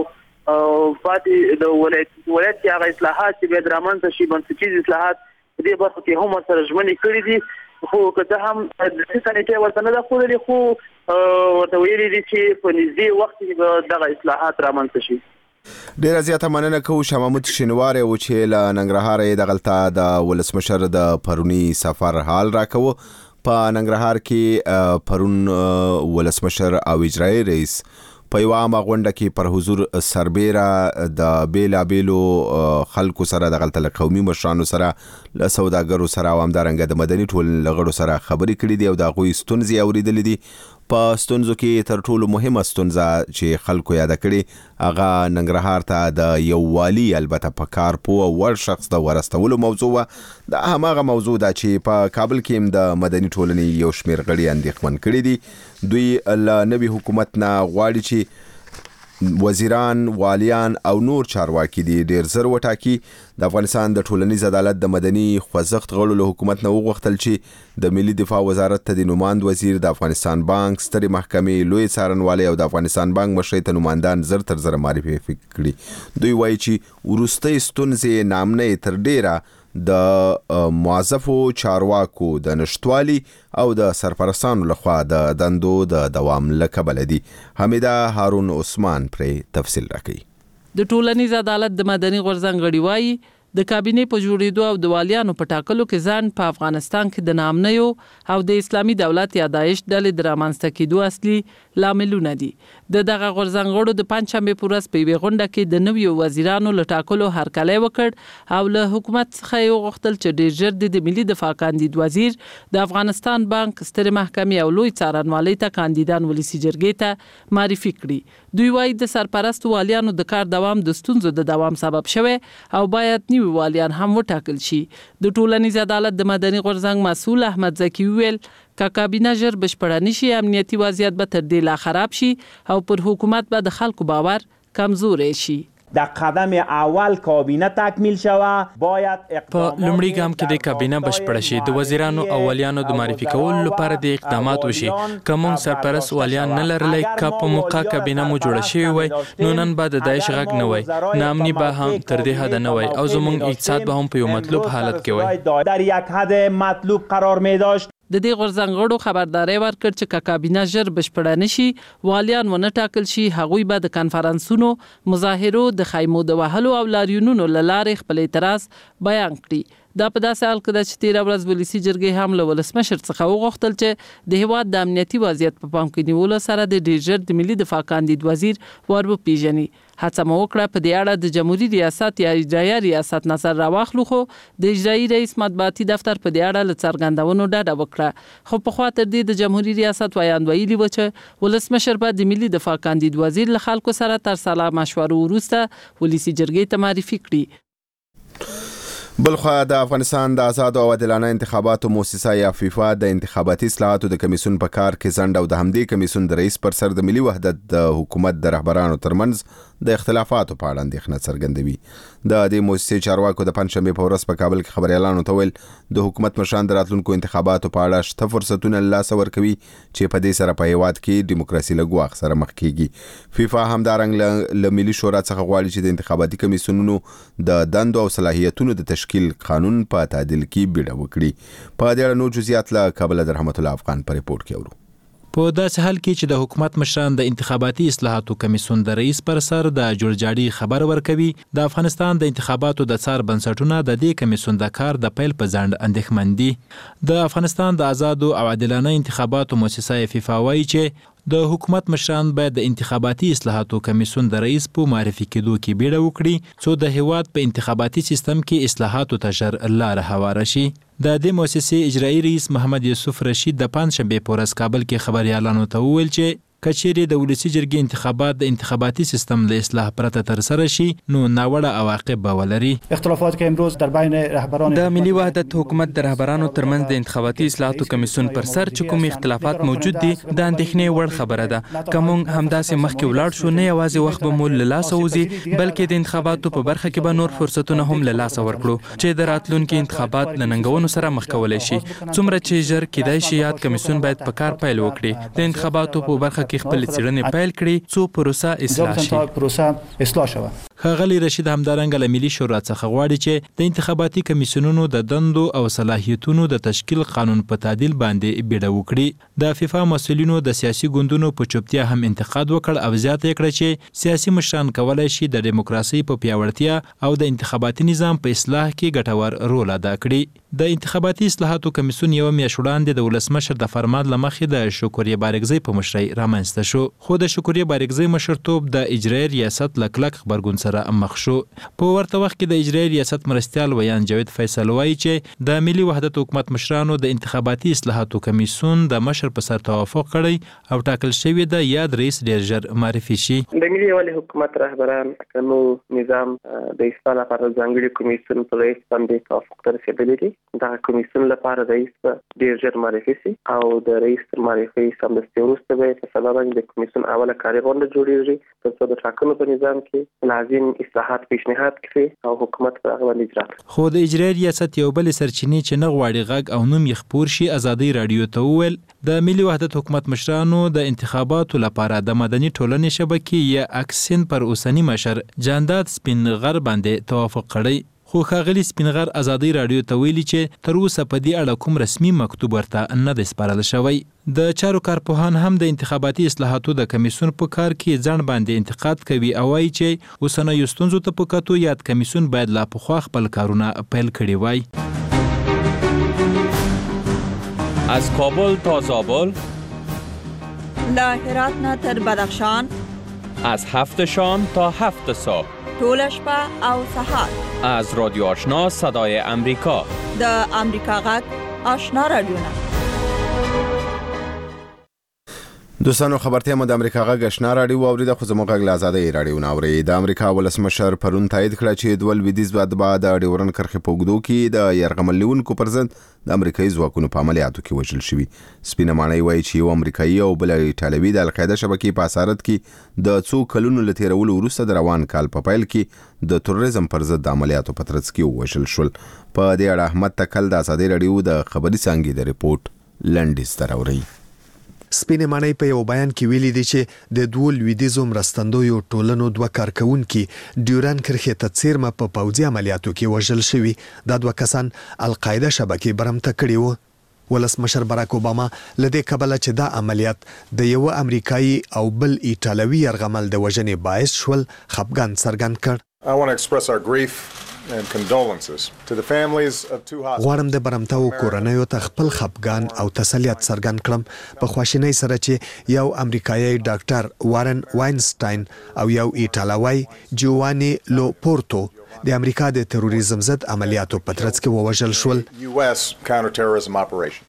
C: پاتې د ولایت ولایت کې هغه اصلاحات چې به درامنځ شي بنسټیز اصلاحات دې برخه کې هم سره ژمنې کړې دي خو که هم د څه نه ورته نه خو لري خو ورته ویلي دي چې په نږدې وخت کې به دغه اصلاحات رامنځته شي.
B: ډیره زیاته مننه کوو شاه محمود شینواری و چې له ننګرهار یې دغلته د ولسمشر د پرونی سفر حال راکوه. په ننګرهار کې پرون ولسمشر او اجرایي رئیس په یوه عامه غونډه کې پر حضور سربیره د بیلابیلو خلکو سره دغلته له قومي مشرانو سره له سوداګرو سره او همدارنګه د مدني ټولنې له غړو سره خبرې کړې دي او د هغوی ستونزې اورېدلې دي. په ستونزو کې تر ټولو مهمه ستونزه چې خلکو یاده کړې هغه ننګرهار ته د یو والي البته په کار پوه او وړ شخص د ورستولو موضوع وه. د هماغه موضوع ده چې په کابل کې هم د مدني ټولنې یو شمېر غړي اندېښمن کړي دي. دوی له نوي حکومت نه غواړي چې وزیران، والیان او نور چارواکي دي ډیر زر وټاکي. د افغانستان د ټولنیز عدالت د مدني خوځښت غړو له حکومت نه وغوښتل چې د ملي دفاع وزارت ته د نوماند وزیر، د افغانستان بانک، سترې محکمې لوی څارنوالي او د افغانستان بانک مشرۍ ته نوماندان زر تر زره معرفي کړي. دوی وایي چې وروستۍ ستونزې نامنې تر ډیره د موظفو چارواکو د نشټوالي او د سرپرستانو لخوا د دندو د دوام له کبله دي. حمیده هارون عثمان پرې تفصیل راکوي.
J: د ټولنیز عدالت د مدني غورځنګ غړي وایي د کابینې په جوړېدو او د والیانو په ټاکلو کې ځان په افغانستان کې د ناامنیو او د اسلامي دولت یا داعش ډلې د رامنځته کېدو اصلي لاملونه دي. د دغه غورځنګ غړو د پنجشنبې په ورځ په یوې غونډه کې د نویو وزیرانو له ټاکلو هرکلی وکړ او له حکومت څخه یې وغوښتل چې ډېر ژر د ملي دفاع کاندید وزیر، د افغانستان بانک، سترې محکمې او لوی څارنوالۍ ته کاندیدان ولسي جرګې ته معرفي کړي. دوی وایي د سرپرستو والیانو د کار دوام د ستونزو د دوام سبب شوی او باید نوي والیان هم وټاکل شي. د ټولنیز عدالت د مدني غورځنګ مسؤل احمد زکی ویل که کابینه ژر بشپړه نشي امنیتي وضعیت به تر دې لا خراب شي او پر حکومت به د خلکو باور کمزوری شي.
K: در قدم اول کابینه تکمیل شوه باید
H: په لومړي ګام کې د کابینه بشپړه شي، د وزیرانو او والیانو د معرفي کولو لپاره د اقدامات وشي. که موږ سرپرست والیان نه لرلی، که په موقع کابینه مو جوړه شوې وای نو نن به د داعش غږ نه وای، ناامني به هم تر دې حده نه وای او زموږ اقتصاد به هم په یو مطلوب حالت کې وای.
K: در یک حد مطلوب قرار می داشت.
J: د دې غورځنګ غړو خبرداری ورکړ چې که کابینه ژر بشپړه نشي، والیان ونه ټاکل شي، هغوی به د کنفرانسونو، مظاهرو، د خیمو د وهلو او لاریونونو له لارې خپل اعتراض بیان کړي. دا په داسې حال کې ده چې تېره ورځ ولسي جرګې هم له ولسمشر څخه وغوښتل چې د هېواد د امنیتي وضعیت په پام کې نیولو سره د ډېر ژر د ملي دفاع کاندید وزیر ور وپېژني. هڅه مو وکړه په دې اړه د جمهوري ریاست یا اجرایه ریاست نظر راواخلو، خو د اجرایي رئیس مطبوعاتي دفتر په دې اړه له څرګندونو ډډه وکړه. خو پخوا تر دې د جمهوري ریاست ویاند ویلي و چې ولسمشر به د ملي دفاع کاندید وزیر له خلکو سره تر سلا مشورو وروسته ولسي جرګې ته معرفي کړي.
B: بلخوا د افغانستان د آزاد او عادلانه انتخاباتو مؤسسه یا فیفا د انتخاباتي اصلاحاتو د کمیسیون په کار کې ځنډ او د همدې کمیسیون د رئیس پر سر د ملي وحدت د حکومت د رهبرانو ترمنځ د اختلافاتو په اړه اندېښنه څرګندوي. د دې مؤسسې چارواکو د پنجشنبې په ورځ په کابل کې خبريالانو ته ویل د حکومت مشران د راتلونکو انتخاباتو په اړه شته فرصتونه له لاسه ورکوي چې په دې سره په هیواد کې دیموکراسي له ګواښ سره مخ کیږي. فیفا همدارنګه له ملي شورا څخه غواړي چې د انتخاباتي کمیسیونونو د دندو او صلاحیتونو د تشکیل قانون په تعدیل کې بیړه وکړي. په دې اړه نور جزئیات له کابل د رحمت الله افغان په ریپورت کې اورو.
L: په داسې حال کې چې د حکومت مشران د انتخاباتي اصلاحاتو کمیسیون د رئیس پر سر د جوړجاړي خبر ورکوي، د افغانستان د انتخاباتو د څار بنسټونه د دې کمیسیون د کار د پیل په ځنډ اندېښمن دي. د افغانستان د آزادو او عادلانه انتخاباتو مؤسسه فیفا وایي چې د حکومت مشران باید د انتخاباتي اصلاحاتو کمیسیون د رئیس په معرفي کېدو کې بیړه وکړي څو د هیواد په انتخاباتي سیستم کې اصلاحاتو ته ژر لاره هواره شي. د دې مؤسسې اجرایي رئیس محمد یوسف رشید د پنځشنبه په ورځ کابل کې خبريالانو ته وویل چې کچېرې د ولسی جرګې انتخابات د انتخاباتي سیستم له اصلاح پرته تر سره شي نو ناوړه عواقب به ولري.
M: اختلافات که امروز در بین رهبران
H: د ملي وحدت حکومت د رهبرانو ترمنځ د انتخاباتي اصلاحاتو کمیسیون پر سر چې کوم اختلافات موجود دي د اندېښنې وړ خبره ده. کوم همداسې مخکې ولاړ شو نه یوازې وخت به مول له لاسه وځي بلکې د انتخاباتو په برخه کې به نور فرصتونه هم له لاسه ورکړو چې د راتلونکي انتخابات له ننګونو سره مخ کولای شي. څومره چې ژر کېدای شي یاد کمیسیون باید په کار پیل وکړي د انتخاباتو په برخه کې خپل څېړنې پیل کړي څو پروسه اصلاح شي.
M: پروسه اصلاح شوه.
L: ښاغلی رشید همدارنګه له ملي شورا څخه غواړي چې د انتخاباتي کمیسیونونو د دندو او صلاحیتونو د تشکیل قانون په تعدیل باندې بیړه وکړي. د فیفا مسؤلینو د سیاسي ګوندونو په چوپتیا هم انتقاد وکړ او زیاته کړه چې سیاسي مشران کولای شي د دیموکراسي په پیاوړتیا او د انتخاباتي نظام په اصلاح کې ګټور رول ادا کړي. د انتخاباتي اصلاحاتو کمیسیون یو میاشت وړاندې د ولسمشر د فرمان له مخې د شکریه بارګزی په مشرۍ رامنځته شو خو د شکریه بارګزی مشرتوب د اجرایي ریاست له کلک غبرګون سره مخ شو. په ورته وخت کې د اجرایي ریاست مرستیال ویان جاوید فیصل وایي چې د ملي وحدت حکومت مشرانو د انتخاباتي اصلاحاتو کمیسیون د مشر په سر توافق کړی او ټاکل شوی د یاد رئیس ډیر ژر معرفي شي.
N: د ملي وحدت حکومت رهبران نو نظام د اصلاح لپاره ځانګړي کمیسیون په رئیس باندې توافق ته رسیدلی دي. دا کمیسیون لپاره رئیس به ډیر ژر معرفي شي او د رئیس تر معرفي سمدستي وروسته به په سبا باندې د کمیسیون اوله کاري غونډه جوړیږي ترڅو د ټاکنو په نظام کې لازم اصلاحات پیشنهاد کړي او حکومت په هغه باندې اجرا کړي.
L: خو د اجرایي ریاست یو بل سرچینې چې نه غواړي غږ او نوم یې خپور شي ازادي رادیو ته وویل د ملي وحدت حکومت مشرانو د انتخاباتو لپاره د مدني ټولنې شبکې یا اکسین پر اوسنی مشر جانداد سپین غر باندې توافق کړی. خو ښاغلي سپینغر ازادي رادیو ته ویلي چې تر اوسه په دې اړه کوم رسمي مکتوب ورته نه دی سپارل شوی. د چارو کارپوهان هم د انتخاباتي اصلاحاتو د کمیسیون په کار کې ځان باندې انتقاد کوي او وایي چې اوسنیو ستونزو ته په کتو یاد کمیسیون باید لا پخوا خپل کارونه پیل کړي وای.
O: از کابل تا زابل،
P: له هرات نه تر بدخشان،
O: از هفت شام تا هفت صبح،
P: طول شپه او سهار،
O: از رادیو آشنا صدای امریکا،
P: د امریکا غږ آشنا رادیو.
B: دوستانو خبرتیا مو د امریکا غږ آشنا رادیو اوریده خو زموږ غږ له ازادۍ رادیو نه اوري. د امریکا ولسمشر پرون تایید کړ چې دوه لویدیځ بعد د ډیورن کرښې په اوږدو کې د یرغملونکو پر ضد د امریکایي ځواکونو په عملیاتو کې وژل شوي. سپینه ماڼۍ وایي چې یو امریکایي او بل ایټالوي د القاعده شبکې په اسارت کې د څو کلونو له تیرولو وروسته د روان کال په پیل کې د تروریزم پر ضد د عملیاتو په ترڅ کې وژل شول. په دې اړه احمد تکل د ازادۍ رادیو د خبري څانګې د ریپورت لنډیز تر اوري.
D: سپینه ماڼۍ په یو بیان کې ویلي دي چې د دوه لویدیځو مرستندویو ټولنو دوه کارکونکي ډیورن کرښې ته څیرمه په پوځي عملیاتو کې وژل شوي. دا دوه کسان القاعده شبکې برمته کړي وو. ولسمشر باراک اوباما لدې کبله چې دا عملیات د یو امریکایي او بل ایټالوي یرغمل د وژنې باعث شول خفګان څرګند کړ.
Q: I want to express our grief and condolences to the families of two hostages.
D: غواړم د برمتاو کورنیو ته خپل خفګان او تسلیت څرګند کړم په خواشینۍ سره چې یو امریکایي ډاکټر وارن واینسټاین او یو ایټالوي جووانی لوپورتو د امریکا د تروریزم ضد عملیاتو په ترڅ کې ووژل شول.
Q: U S counterterrorism operation.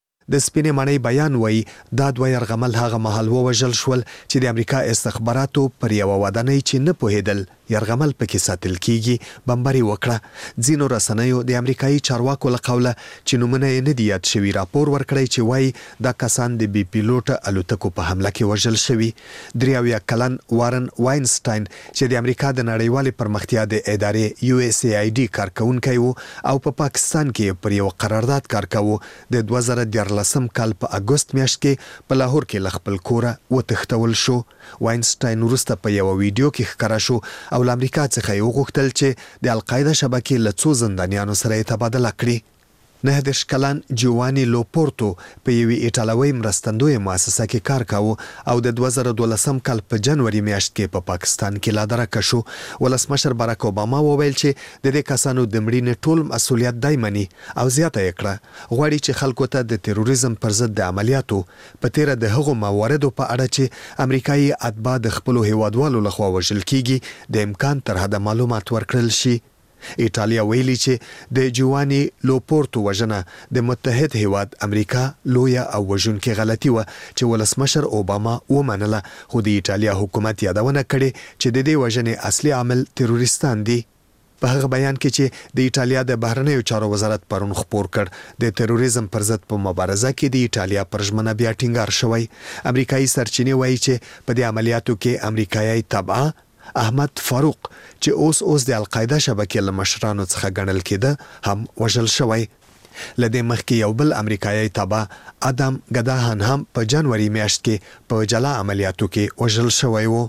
D: د سپینې ماڼۍ بیان وایي دا دوه یرغمل هغه مهال ووژل شول چې د امریکا استخباراتو پر یوه ودانۍ چې نه پوهېدل یرغمل پکې ساتل کیږي بمباري وکړه. ځینو رسنیو د امریکایي چارواکو له قوله چې نومونه یې نه دي یاد شوي راپور ورکړی چې وایي دا کسان د بي پیلوټه الوتکو په حمله کې وژل شوي. درې اویا کلن وارن واینسټاین چې د امریکا د نړیوالې پرمختیا د ادارې یو اس ای آی ډي کارکونکی و او په پاکستان کې پر یو قرارداد کار کاوه د دوه زره دیارلسم کال په اګوست میاشت کې په لاهور کې له خپل کوره وتښتول شو. واینسټاین وروسته په یو ویډیو کې ښکاره شو او له امریکا څخه یې وغوښتل چې د القاعده شبکې له څو زندانیانو سره یې تبادله کړي. نه دېرش کلن جووانی لوپورتو په یوې ایټالوي مرستندویه مؤسسه کې کار کاوه او د دوه زره دولسم کال په جنوري میاشت کې په پاکستان کې لا درکه شو. ولسمشر باراک اوباما وویل چې د دې کسانو د مړینې ټول مسؤلیت دی مني او زیاته یې کړه غواړي چې خلکو ته د تروریزم پر ضد د عملیاتو په تیره د هغو مواردو په اړه چې امریکایي اتباع د خپلو هیوادوالو لخوا وژل کیږي د امکان تر حده معلومات ورکړل شي. ایټالیا ویلي چې د جوانی لوپورتو وژنه د متحد هیواد امریکا لویه او وژونکې غلطي و چې ولسمشر اوباما ومنله، خو د ایټالیا حکومت یادونه کړې چې د دې وژنې اصلي عامل تروریستان دي. په هغه بیان کې چې د ایټالیا د بهرنیو چارو وزارت پرون خپور کړ، د تروریزم پر ضد په مبارزه کې د ایټالیا پر ژمنه بیا ټینګار شوی. امریکایي سرچینې وایي چې په دې عملیاتو کې امریکایي تبعه احمد فاروق چې اوس اوس د القاعده شبکې له مشرانو څخه ګڼل کېده هم وژل شوی. لدې مخکې یو بل امریکایي تبعه ادم ګداهن هم په جنوري میاشت کې په جلا عملیاتو کې وژل شوی و.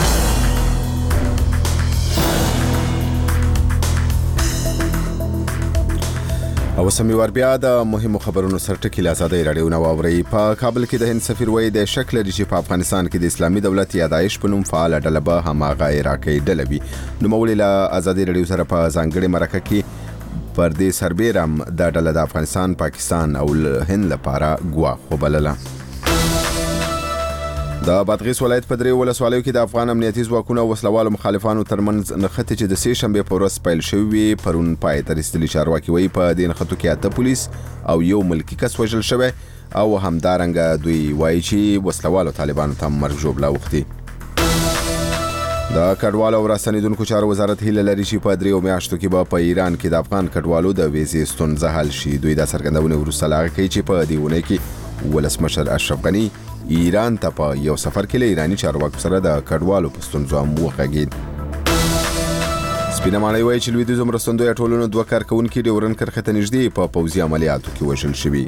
B: او سميوار بیا د مهمو خبرونو سره ټکی له آزادۍ راډیو نو اوري. په کابل کې د هند سفیر وایي د شک لري چې په افغانستان کې د اسلامي دولت یادایش په نوم فعال ډله به هماغه عراقي ډله وي. نو مولي له آزادۍ راډیو سره په ځانګړي مرکه کې پر دې سربېرم د ډله د افغانستان، پاکستان او هند لپاره ګواښ وبلله. د بادغیس ولایت په درې ولسوالیو کې د افغان امنیتي ځواکونو او وسلوالو مخالفانو ترمنځ نښتې چې د سې شنبې په ورځ پیل شوې پرون پای ته رسېدلي. چارواکي وایي په دې نښتو کې اته پولیس او یو ملکي کس وژل شوی او همدارنګه دوی وایي چې وسلوالو طالبانو ته مرګ ژوبله اوښتي. د کډوالو او راستنېدونکو چارو وزارت هیله لري چې په دریو میاشتو کې به په ایران کې د افغان کډوالو د ویزې ستونزه حل شي. دوی دا څرګندونه وروسته له هغه کوي چې په دې اونۍ کې ولسمشر اشرف غني ایران ته په یو سفر کې له ایرانی چارواکو سره د کډوالو په ستونزو هم وغږېد. سپینه ماڼۍ وایي چې لویدیځو مرستندویه ټولنو دوه کارکوونکي ډیورن کرښې ته نږدې په پوځي عملیاتو کې وژل شوي.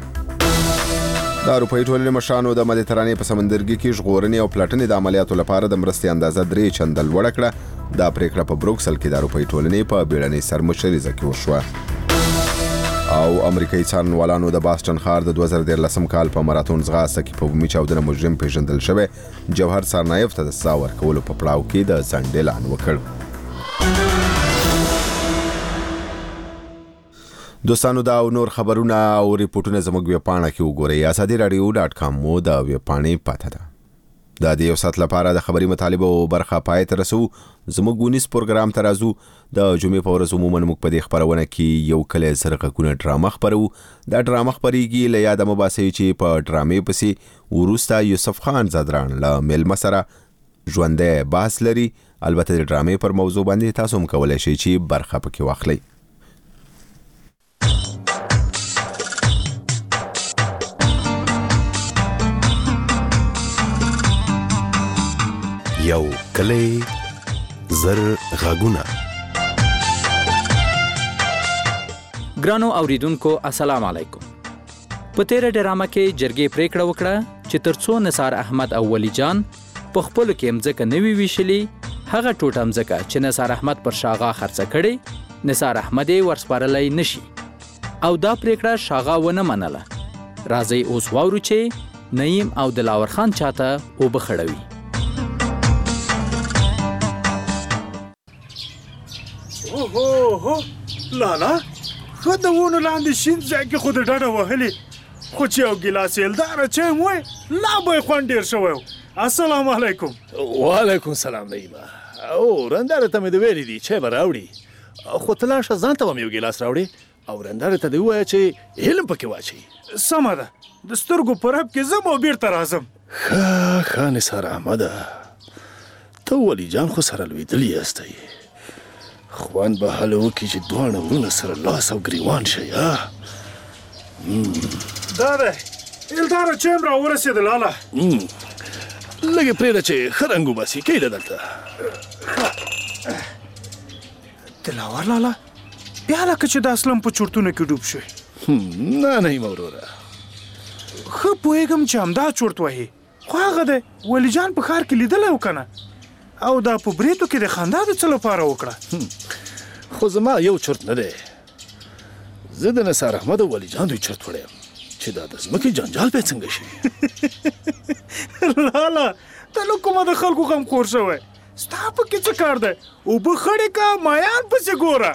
B: د اروپایي ټولنې مشرانو د مدیترانې په سمندرګي کې ژغورنې او پلټنې د عملیاتو لپاره د مرستې اندازه درې چنده لوړه کړه. دا پریکړه په بروکسل کې د اروپایي ټولنې په بیړنۍ سرمشریزه کې وشوه. او امریکایي څارنوالانو د باستون ښار د دوه زره دیارلسم کال په ماراتون ځغاسته کې په بومي چاودنه مجرم پیژندل شوی جوهر سارنایف ته د سزا ورکولو په پړاو کې د ځنډ اعلان وکړ. دوستانو دا او نور خبرونه او ریپورټونه زموږ ویبپاڼه کې وګورئ. ازادي راډیو ډاټ کام مو د ویبپاڼې پته ده. دا د یو ساعت لپاره د خبري مطالبه او برخه پای ته رسو. زموږ ونیس پروګرام ته راځو. د جمعې په ورځ عموما موږ په دې خبرونه کې یو کله سره غږونه ډرامه خبرو. دا ډرامه خبريږي له یاده مباسي چې په ډرامې پسې ورستا یوسف خان زادران له ملما سره ژوندې باس لري. البته د ډرامې پر موضوع باندې تاسو هم کولای شئ چې برخه پکې واخلئ.
R: یو کلی زر غږونه.
S: ګرانو اوریدونکو السلام علیکم. په تیر ډرامه کې جرګې پریکړه وکړه چې ترڅو نثار احمد او ولی جان په خپل کې مځکه نوي ویشلي، هغه ټوټه مځکه چې نثار احمد پر شاغا خرڅه کړي نثار احمد یې ورسپارلای نشي او دا پریکړه شاغا ونه منله. راځي اوس واورو چې نعیم او دلاور خان چاته وبخړوي.
T: اوه هو لالا خو د ونو لاندې شین ځای کې خو د ډډه وهلې، خو چې یو ګیلاس ایلداره چای مو وی لا به یې خوند ډېر شوی و. السلام علیکم.
U: وعلیکم سلام نعیمه. او رنداره ته مې د ویلي دي چای به راوړي، خو ته لاړ شه ځان ته به مې یو ګیلاس راوړې او رنداره ته دې ووایه چې علم پکې واچوي.
T: سمه ده، د سترګو په رپ کې ځم او بیرته راځم.
U: ښه ښه نثار احمده، ته ولی جان خو سره لوېدلي یاستئ، خوان به هله وکړي چې دواړه ورونه سره لاس او ګریوان شئ.
T: دا دی ایلداره چایم را ورسېده لالا.
U: لږې پرېږده چې ښه رنګ وباسي. کیله دلته
T: دلاور لالا بیا لکه چې د اسلم په چورتونه کې ډوب شوی.
U: نه نعیمه وروره،
T: ښه پوهېږم چې همدا چورت وهي، خو هغه دی ولی جان په ښار کې لیدلی و که نه، او دا په بریتو کې د خندا د څه لپاره وکړه.
U: خو زما یو چرت نه دی، زه د نثار احمد او ولی جان دوی چرت وړی یم چې دا د ځمکې جنجال به څنګه شي.
T: لالا ته له کومه د خلکو غمخور شوی، ستا پکې څه کار دی؟ اوبه خړې که مایان پسې ګوره.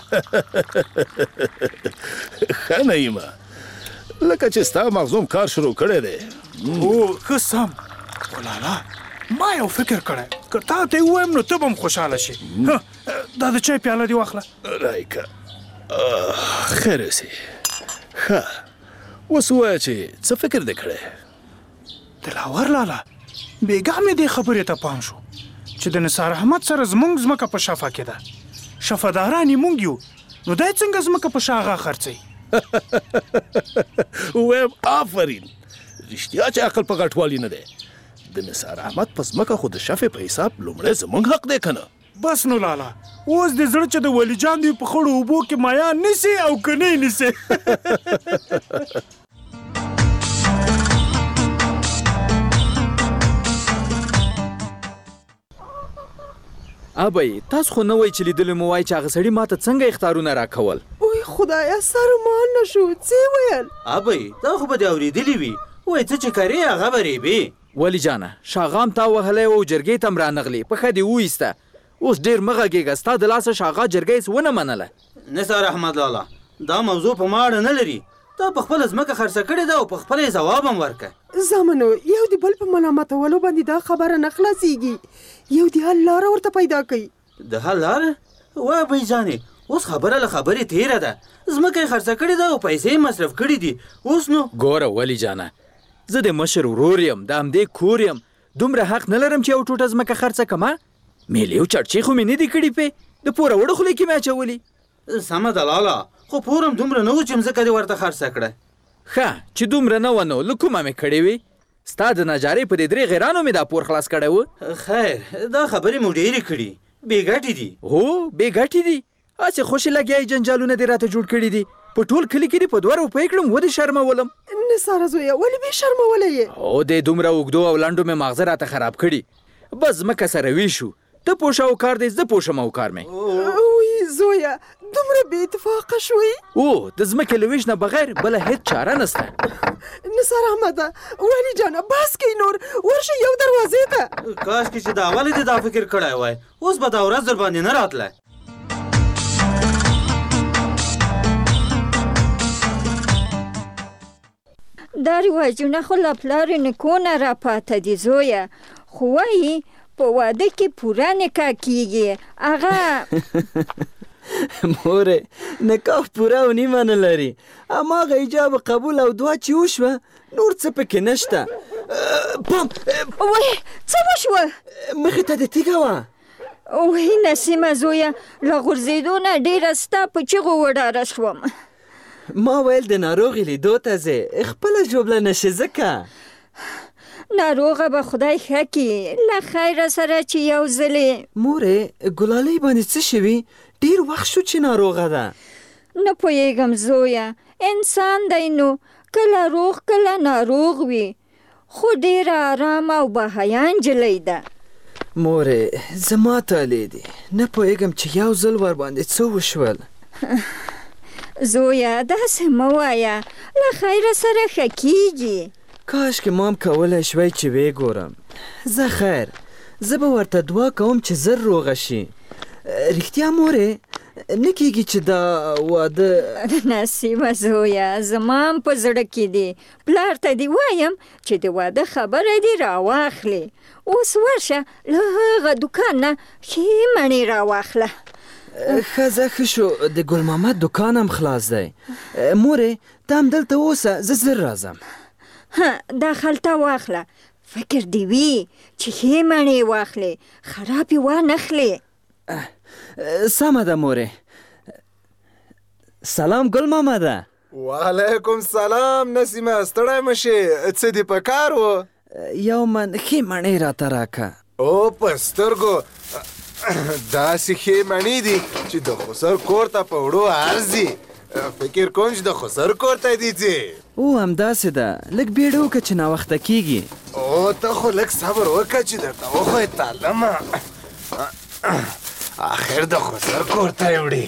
U: ښه نعیمه، لکه چې ستا مغزوم کار شروع کړی دی.
T: او ښه سم، خو لالا ما یو فکر کړی، که تا ته یې ووایم نو ته به هم خوشحاله شي. دا د چای پیاله دی واخله.
U: رایکا خیر اوسې. ښه اوس ووایه چې څه فکر دې کړی؟
T: دلاور لالا بېګا مې دې خبرې ته پام شو چې د نثار احمد سره زموږ ځمکه په شفا کې ده. شفاداران یې موږ یو، نو دی څنګه ځمکه په شا هغه خرڅوي؟
U: ویم آفرین، رښتیا چې عقل په غټوالي نه دی. د نثار احمد په ځمکه خو د شفې په حساب لومړی زموږ حق دی که نه؟
T: بس نو لالا، اوس د زړه چې د ولی جان دی په خړو اوبو کې مایان نیسي او که نه یې نیسي.
S: ابۍ تاسو خو نه وای چې لیدلو مو وای چې هغه سړي ماته څنګه اختارونه راکول؟
A: اوی خدایا سر مان نشو څه ویل؟
V: ابۍ دا خو به دې اورېدلي وي، وای څه چې کرې هغه به ریبې.
S: ولی جانه شاغام تا وهلی و او جرګې ته م رانغلې، پښه دې وایسته. اوس ډېر مه غږېږه، ستا د لاسه شاغا جرګه هېڅ ونه منله.
V: نثار احمد لالا دا موضوع په ما اړه نه لري، تا په خپله ځمکه خرڅه کړې ده او په خپله یې ځواب هم ورکړه.
A: زامنو یو د بل په ملامتولو باندې دا خبره نه خلاصېږي، یو د حل لاره ورته پیدا کوي.
V: د حل لاره؟ وایه بۍ جانې اوس خبره له خبرې تېره ده، ځمکه یې خرڅه کړې ده او پیسې یې مصرف کړي دي. اوس نو
S: ګوره ولی جانه زه د مشر ورور یم، د همدې کور یم، دومره حق نه لرم چې یو ټوټه ځمکه خرڅه کړمه؟ میلې او چړچې خو مې نه دي کړي پې، د پوره وړه خولې کې مې اچولي.
V: سمه ده لالا، خو پور هم دومره نه و چې مځکه دې ورته خرڅه کړه.
S: ښه چې دومره نه وه نو له کومه مې کړې وي؟ ستا د نجارۍ په دې درې غیرانو مې دا پور خلاص کړی و.
V: خیر دا خبرې مو ډېرې کړي، بې ګټې دي.
S: هو بې ګټې دي، هسې خوشې لګیا جنجالونه دې راته جوړ کړي دي. په ټول کلي کې دې په دوه روپۍ کړم ودې شرمولم.
A: نثاره زویه ولې بې شرمولی یې؟
S: هو دې دومره اوږدو او لنډو مې ماغزه راته خراب کړي. بس ځمکه سره وي شو، ته پوه شه او کار دی، زه پوه شم او کار مې.
A: اوی زویه دومره بې اتفاقه شوې؟
S: او د ځمکې له ویش نه بغیر بله هېڅ چاره نسته.
A: نثار احمده ولي جانه بس کوي نور، ورشه یو دروازې ته.
V: کاشکې چې دا ولې دې دا فکر کړی وای، اوس به دا ورځ در باندې نه راتلی.
W: دا رواجونه خو له پلارو نیکونه راپاته دي زویه، خو وایي په واده کې پوره نکاح کیږي. هغه
X: مورې نکاح پوره او نیمه نه لري، هماغه ایجاب قبول او دعا چې وشوه نور څه پکې نشته. پام
W: وای څه وشوه؟
X: مخې ته دې تیږه وه.
W: وای نسیمه زویه له غورځېدو نه ډېره ستا په چغو وډاره شوم.
X: ما ویل د ناروغې لیدو ته ځې، خپله ژوبله نشې ځکه.
W: ناروغه به خدای ښه کړي، له خیره سره چې یو ځلې.
X: مورې ګلالۍ باندې څه شوي؟ ډېر وخت شو چې ناروغه ده.
W: نه پوهېږم زویه، انسان دی نو کله روغ کله ناروغ وي، خو ډېره ارامه او باحیا نجلۍ ده.
X: مورې زما تالی دی، نه پوهېږم چې یو ځل ورباندې څه وشول.
W: زویه داسې مه وایه، له خیره سره ښه کېږي.
X: کاشکې ما هم کولی شوی چې ویې ګورم. زه خیر، زه به ورته دعا کوم چې زر روغه شي. رښتیا مورې نه کېږي چې دا واده؟
W: نسیمه زویه زما هم په زړه کې دی، پلار ته دې وایم چې د واده خبره دې راواخلې. اوس ورشه له هغه دوکان نه ښې مڼې راواخله.
X: ښه ځه ښه شو، د ګل محمد دوکان هم خلاص دی. مورې ته هم دلته اوسه، زه زر راځم.
W: دا خلطه واخله، فکر دې وي چې ښې مڼې واخلې، خرابې وانخلې.
X: سمه ده مورې. سلام ګل محمده.
Y: وعلیکم سلام نسیمه، ستړی مه شې، څه دې په کار و؟
X: یو من ښې مڼې راته راکه.
Y: او په سترګو داسې ښې مڼې دي چې د خسر کور ته په وړو ارځي. فکر کوم چې د خسر کور ته دي ځې.
X: او همداسې ده، لږ بیړه وکړه چې ناوخته کېږي.
Y: او ته خو لږ صبر وکړه چې درته وښیې تعلمه، آخر د خسر کور ته یې وړې.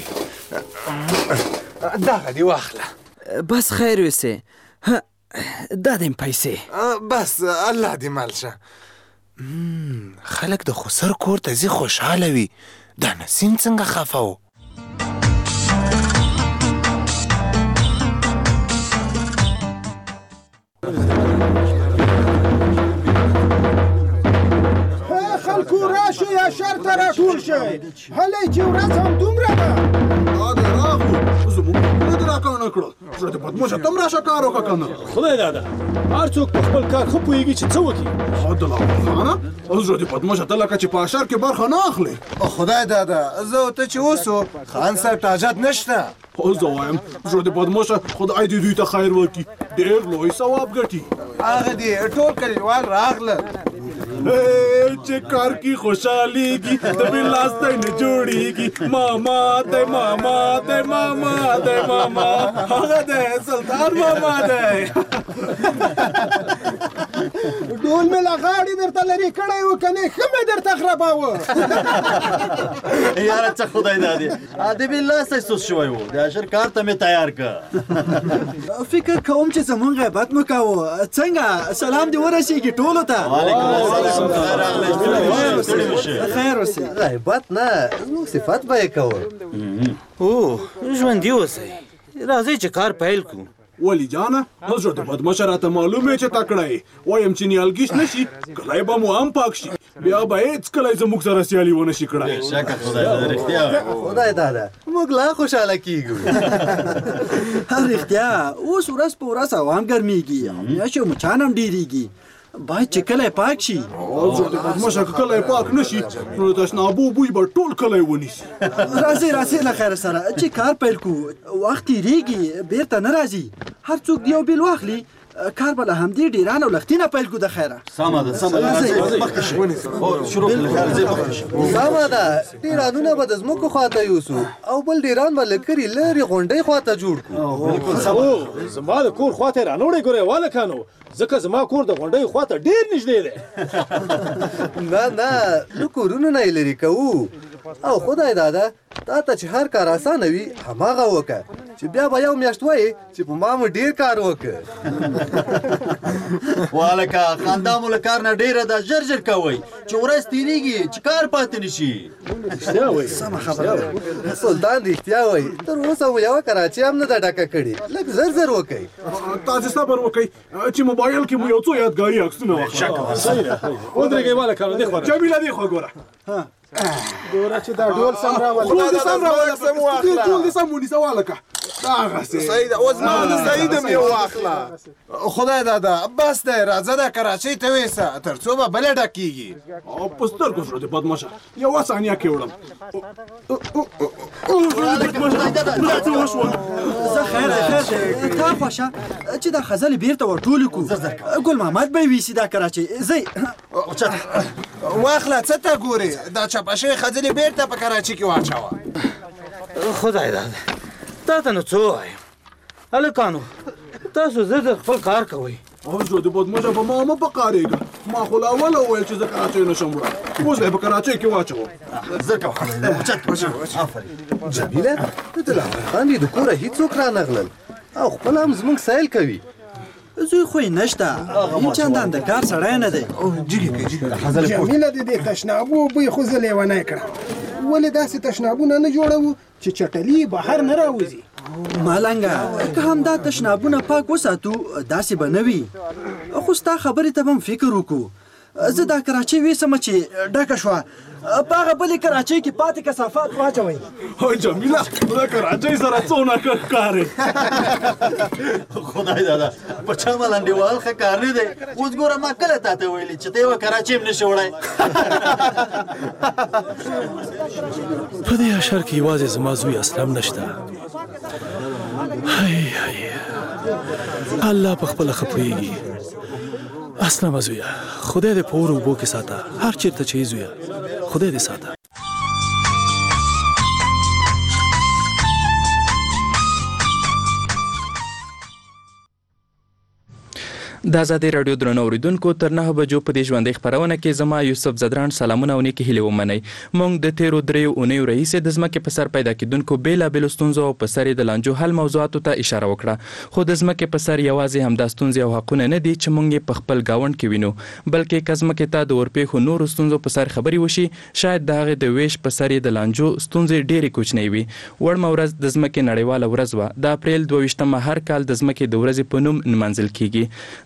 Y: دغه دې واخله.
X: بس خیر اوسې، دا دې پیسې.
Y: بس الله دې مل شه. خلک د خسر کور ته ځي خوشحاله وي، دا نسیم څنګه خفه و؟
Z: خلکو راشئ
C: پاشر ته راټول شئ هلئ چې ورځ همدومره ده
E: دا دی راغلو زموږ نه دې راکړه نه کړه زړه دې بدموشه ته هم راشه کار وکړه که نه
T: خدای داده هر څوک په خپل کار ښه پوهېږي چې څه وکړي
E: دلاور خانه زړه دې بدموشه ته لکه چې په اشر کې برخه نه اخلې
Y: خدای داده زه او ته چې اوسو خان صاحب ته حاجت نشته
E: خو زه وایم زړه دې بدموشه خدای دې دوی ته خیر وکړي ډېر لوی ثواب ګټي
Y: هغه دې ټول کلیوال راغله
E: چې کار کې خوشحالېږي د بې لاستی نه جوړېږي ماما دی ماما دی ماما دی ماما هغه دی سلطان ماما دی
C: ډول مې لا غاړې درته لرې کړی و که نه ښه مې درته خراباوه
F: یاره څه خدای دادې د بې لاستی سوس شوی و د اشر کار ته مې تیار که
V: فکر کوم چې زمونږ غیبت مو کوو څنګه سلام دې ورسېږي ټولو ته
X: خیر اوسې غیبت نه زموږ صفت به یې کوو
V: او ژوندي اوسئ راځئ چې کار پیل کړو
E: ولی جانه زړه دې بدموشه راته معلوم یې چې تکړه یې وایم چې نیالګي شنه شي کلی به مو هم پاک شي بیا به هېڅکله زموږ سره سیالي ونه شي کړی
X: خدای داده موږ لا خوشحاله کېږو
V: رښتیا اوس ورځ په ورځ هوا هم ګرمېږي او میاشتې او مچان هم ډېرېږي باید چې کلی پاک شي
E: زړه دې بدموشه که کلی پاک نه شي نو د تشنابو بوی به ټول کلی ونیسي
V: راځئ راځئ له خیره سره چې کار پیل کړو وخت تېرېږي بېرته نه راځي هر څوک یو بیل واخلي کار به له همدې ډېران او لښتي نه پیل کړو د خیره
F: سمه ده سمه ده شروع
X: سمه ده ډېرانونه به د ځمکو خواته یوسو او بل ډېران به له کلي لرې غونډۍ خواته جوړ کړو
T: زما د کور خواته یې رانوړی ګورې والکانو ځکه زما کور د غونډۍ خواته ډېر نږدې دی
X: نه نه نو کورونو نه یې لرې کوو او خدای داده تا ته چې هر کار اسانه وي هماغه وکړه چې بیا به یو میاشت وایې چې په ما مو ډېر کار وکړ
F: والکه خندا مو له کار نه ډېره ده ژر ژر کوئ چې ورځ تېرېږي چې کار پاتې نه شي
X: سمه خبره سلطان رښتیا وایي تر اوسه مو یوه کراچۍ هم نه ده ډکه کړې لږ زر زر وکئ
E: تاسې صبر وکئ چې موبایل کې مو یو څو یادګاري عکسونه واخلئ
T: ودرېږئ والکانو دې خوا
E: جمیله دې خوا ګوره
C: ګوره چې دا ډول سم راولي
E: ټول دې سم راولي ټول دې سم ونیسه والکه دغسې
Y: صحیح ده اوس ما د سعید هم یو واخله خدای داده بس دی راځه دا کراچۍ ته ویسه تر څو به بله ډکېږي
E: په سترګو زړه دې بدمشه یوه ثانیه کې وړم
V: زه خیر دی خیر دی تا خوښه چې دا خزلې بېرته ورټولې کړو ګل محمد به یې ویسي دا کراچۍ ځئ
Y: واخله څه ته ګورې دا چپه شوې خځلې بېرته په کراچۍ کې واچوه
V: خدای داده تا ته نو څه ووایم هلکانو تاسو زر زر خپل کار کوئ
E: او زړه دې بدمشه په ما مه پکارېږه ما خو له اوله وویل چې زه کراچۍ نشم وړی اوس به یې په کراچۍ کې واچوم
X: زر کوه جمیله د لاور خان دې د کوره هېڅوک رانغلل او خپل هم زموږ سیل کوي
V: زوی خو یې نشته هېڅ چندان د کار سړی نه دی
C: جمیله دې د تشنابو بوی خو زه لیونی کړم ولې داسې تشنابونه نه جوړوو چې چټلي بهر نه راوځي
V: مالنګه که همدا تشنابونه پاک وساتو داسې به نه وي خو ستا خبرې ته به هم فکر وکړو زه دا کراچۍ ویسمه چې ډکه شوه په هغه بلې کراچۍ کې پاتې کثافات واچوئ
E: جمیله د کراچۍ سره څونه ښه ښکارې
F: خدای داده په چا ملنډېوال ښه کار نه دی اوس ګوره ما کله تا ته ویلي چې ته یوه کراچۍ هم نشې وړی
U: په دې اشر کې یوازې زما زوی اسلم نشته هی هی الله په خپله ښه پوهېږي اسلمه زویه خدای دې په اور اوبو کې ساته هر چېرته چې یې زویه خدای دې ساته
H: د ازادۍ راډیو درنو اوریدونکو تر نهه بجو په دې ژوندۍ خپرونه کې زما یوسف زدران سلامونه او نیکې هیلې ومنئ موږ د تیرو دریو اونیو راهیسې د ځمکې په سر پیدا کېدونکو بېلابېلو ستونزو او په سر یې د لانجو حل موضوعاتو ته اشاره وکړه خو د ځمکې په سر یوازې همدا ستونزې او حقونه نه دي چې موږ یې په خپل ګاونډ کې وینو بلکې که ځمکې ته د ورپېښو نورو ستونزو په سر خبرې وشي شاید د هغې د ویش په سر یې د لانجو ستونزې ډېرې کوچنۍ وي وړمه ورځ د ځمکې نړیواله ورځ وه د اپریل دوه ویشتمه هر کال د ځمکې د ورځې په نوم نمانځل کیږي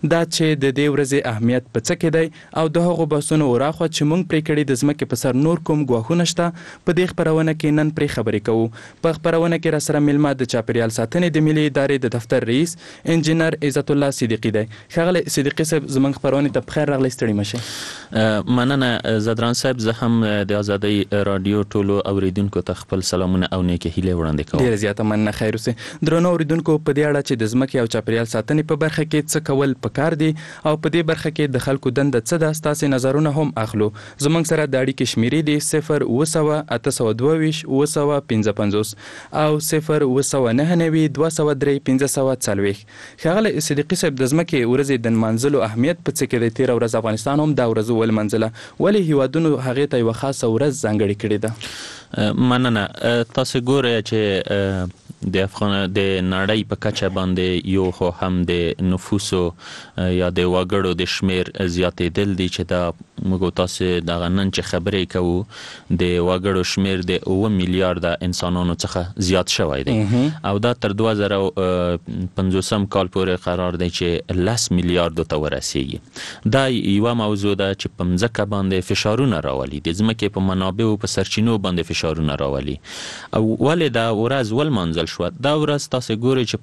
H: دا چې د دې ورځې اهمیت په څه کې دی او د هغو بحثونو وراخوا چې موږ پرې کړي د ځمکې په سر نور کوم ګواښونه شته په دې خپرونه کې نن پرې خبرې کوو. په خپرونه کې را سره میلمه د چاپیریال ساتنې د ملي ادارې د دفتر رئیس انجینر عزت الله صدیقي دی. ښاغلی صدیقي صاحب زموږ خپرونې ته بخیر راغلی، ستړي مشئ.
G: مننه زدران صاحب، زه هم د ازادۍ رادیو ټولو اوریدونکو ته خپل سلامونه او نیکې هیلې وړاندې کوم.
H: ډېره زیاته مننه. خیر اوسئ. درنو اوریدونکو، په دې اړه چې د ځمکې او چاپیریال ساتنې په برخه کې څه کول پکار دي او په دې برخه کې د خلکو دنده څه ده، ستاسې نظرونه هم اخلو. زموږ سره د اړیکې شمیرې دي صفر اوه سوه اته سوه دوه ویشت اوه سوه پنځه پنځوس او صفر اوه سوه نهه نوي دوه سوه درې پنځه سوه څلوېښت. ښاغلی صدیقي صاحب، د ځمکې ورځې د نمانځلو اهمیت په څه کې دی؟ تېره ورځ افغانستان هم دا ورځ ولمانځله، ولې هیوادونو هغې ته یوه خاصه ورځ ځانګړې کړې ده؟
G: مننه. تاسو ګورئ چې د افغان د نړۍ په کچه باندې یو خو هم د نفوسو یا د وګړو د شمیر زیاتېدل دي چې دا موږ تاسو دغه نن چې خبرې کوو د وګړو شمیر د اوه میلیارده انسانانو څخه زیات شوی دی او دا تر دوه زره پنځوسم کال پورې قرار دی چې لس میلیاردو ته ورسیږي. دا یوه موضوع ده چې په مځکه باندې فشارونه راولي، د ځمکې په منابعو په سرچینو باندې فشارونه راولي. او ولې دا ورځ ولمانځل شوه؟ دا ورځ تاسو ګورئ چې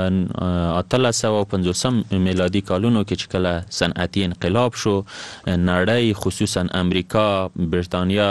G: په اتلس سوه پنځوسم میلادي کالونو کې چې کله صنعتي انقلاب شو، نړۍ خصوصا امریکا، برتانیا،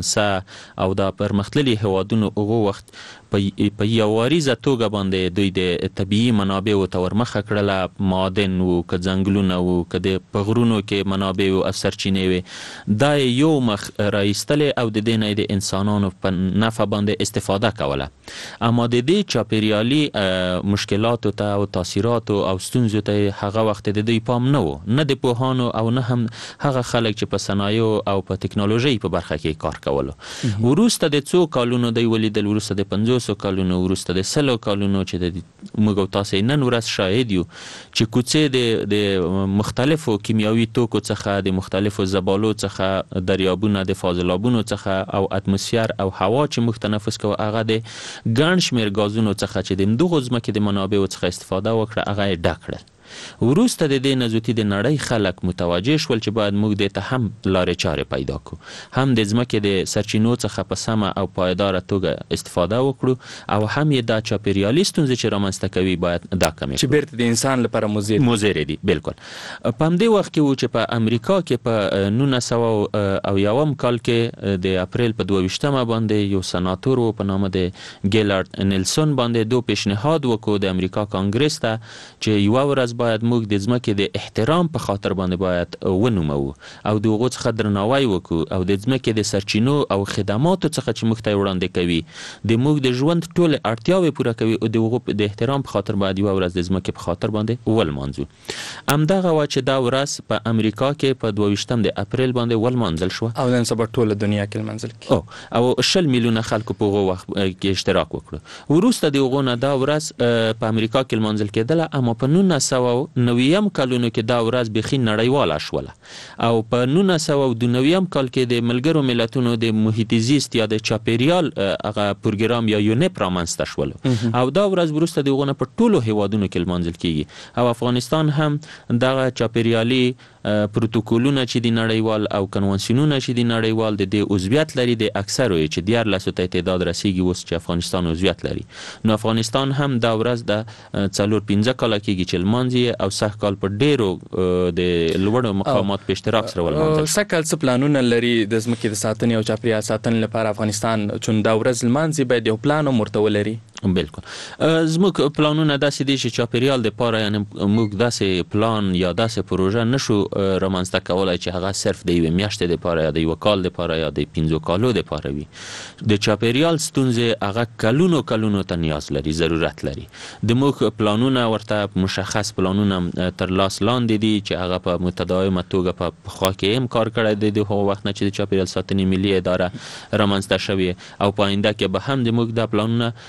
G: فرانسه او دا پرمختللي هیوادونو هغه وخت په یوواریزه توګه باندې دوی د طبیعي منابعو ته ورمخه کړله، معادن و که ځنګلونه و که د په غرونو کې منابع او سرچینې وې، دا یو مخ رایستلې او د دې نه د انسانانو په نفع باندې استفاده کوله. اما د دې چاپیریالي مشکلاتو ته او تاثیراتو او ستونزو ته هغه وخت د دوی پام نه و، نه د پوهانو او نه هم هغه خلک چې په صنایعو او په ټکنالوژۍ په برخه کې کار کولو. وروسته د څو کالونو دوی ولیدل، وروسته د پنځوسو کالونو، وروسته د سلو کالونو چې د موږ او تاسو نن ورځ شاهد یو چې کوڅې د د مختلفو کیمیاوي توکو څخه، د مختلفو زبالو څخه، دریابونه د فاضلابونو څخه او اتموسفیر او هوا چې موږ تنفس کوو هغه د ګڼ شمېر ګازونو څخه چې د دغو ځمکې د منابعو څخه استفاده وکړه هغه یې ډک کړل. وروسته د دې نزوتی د نړۍ خلک متوجه شول چې باید موږ دې ته هم لارې چارې پیدا کړو، هم د ځمکې د سرچینو څخه په سمه او پایداره توګه استفاده وکړو او هم یې دا چاپیریالي ستونزې چې رامنځته کوي باید دا کمې کړو
H: چې بیرته د انسان لپاره مضر
G: مضر دي. بالکل. په همدې وخت کې و چې په امریکا کې په نولس سوه او یوم کال کې د اپریل په دوه ویشتمه باندې یو سناتور و په نامه د ګیلارد نیلسون باندې دو پیشنهاد وکړو د امریکا کانګرس ته چې یوه ورځ باید موږ د ځمکې د احترام په خاطر باندې باید ونومو او د هغو څخه درناوی وکړو او د ځمکې د سرچینو او خدماتو څخه چې موږ ته وړاندې کوي د موږ د ژوند ټولې اړتیاوې پوره کوي او د هغو د احترام په خاطر باید یوه ورځ د ځمکې په خاطر باندې ولمانځو. همدغه وه چې دا ورځ په امریکا کې په دوه ویشتم د اپریل باندې ولمانځل شوه
H: او نن سبا ټوله دنیا کې لمانځل کېږي
G: او شل میلیونه خلکو په هغو وخت کې اشتراک وکړو. وروسته د هغو نه دا ورځ په امریکا کې لمانځل کېدله، اما په نولس سوه نویم کالونو کې دا ورځ بیخي نړیواله شوله او په نولس سوه دوه نویم کال کې د ملګرو ملتونو د محیط زیست یا د چاپیریال هغه پروګرام یا یونیپ رامنځته شولو او دا ورځ وروسته د هغو نه په ټولو هیوادونو کې لمانځل کېږي او افغانستان هم دغه چاپیریالي پروتوکولونه چې د نړیوال او کنوانسیونونه چې د نړیوال د دې عضویت لري د اکثرو یې چې دیارلسو ته تعداد رسیږي اوس چې افغانستان عضویت لري، نو افغانستان هم دا ورځ د څلور پنځه کاله کېږي چې لمانځي او سږ کال په ډېرو د لوړو مقامات په اشتراک سره ولمانځل.
H: سږ کال څه پلانونه لري د ځمکې د ساتنې او چاپیریال ساتنې لپاره افغانستان چون دا ورځ لمانځي باید یو پلان هم ورته ولري؟
G: بالکل. زموږ پلانونه داسې دي چې چاپیریال دپاره یعنې موږ داسې پلان یا داسې پروژه نشو رامنځته کولی چې هغه صرف د یوې میاشتې دپاره یا د یوه کال دپاره یا د پنځو کالو دپاره وي. د چاپیریال ستونزې هغه کلونو کلونو ته نیاز لري، ضرورت لري. د موږ پلانونه ورته مشخص پلانونه تر لاس لاندې دي چې هغه په متداومه توګه په پخوا کې هم کار کړی دی د هغو وخت نه چې د چاپیریال ساتنې ملي اداره رامنځته شوې او په آینده کې به هم د موږ دا پلانونه ادامه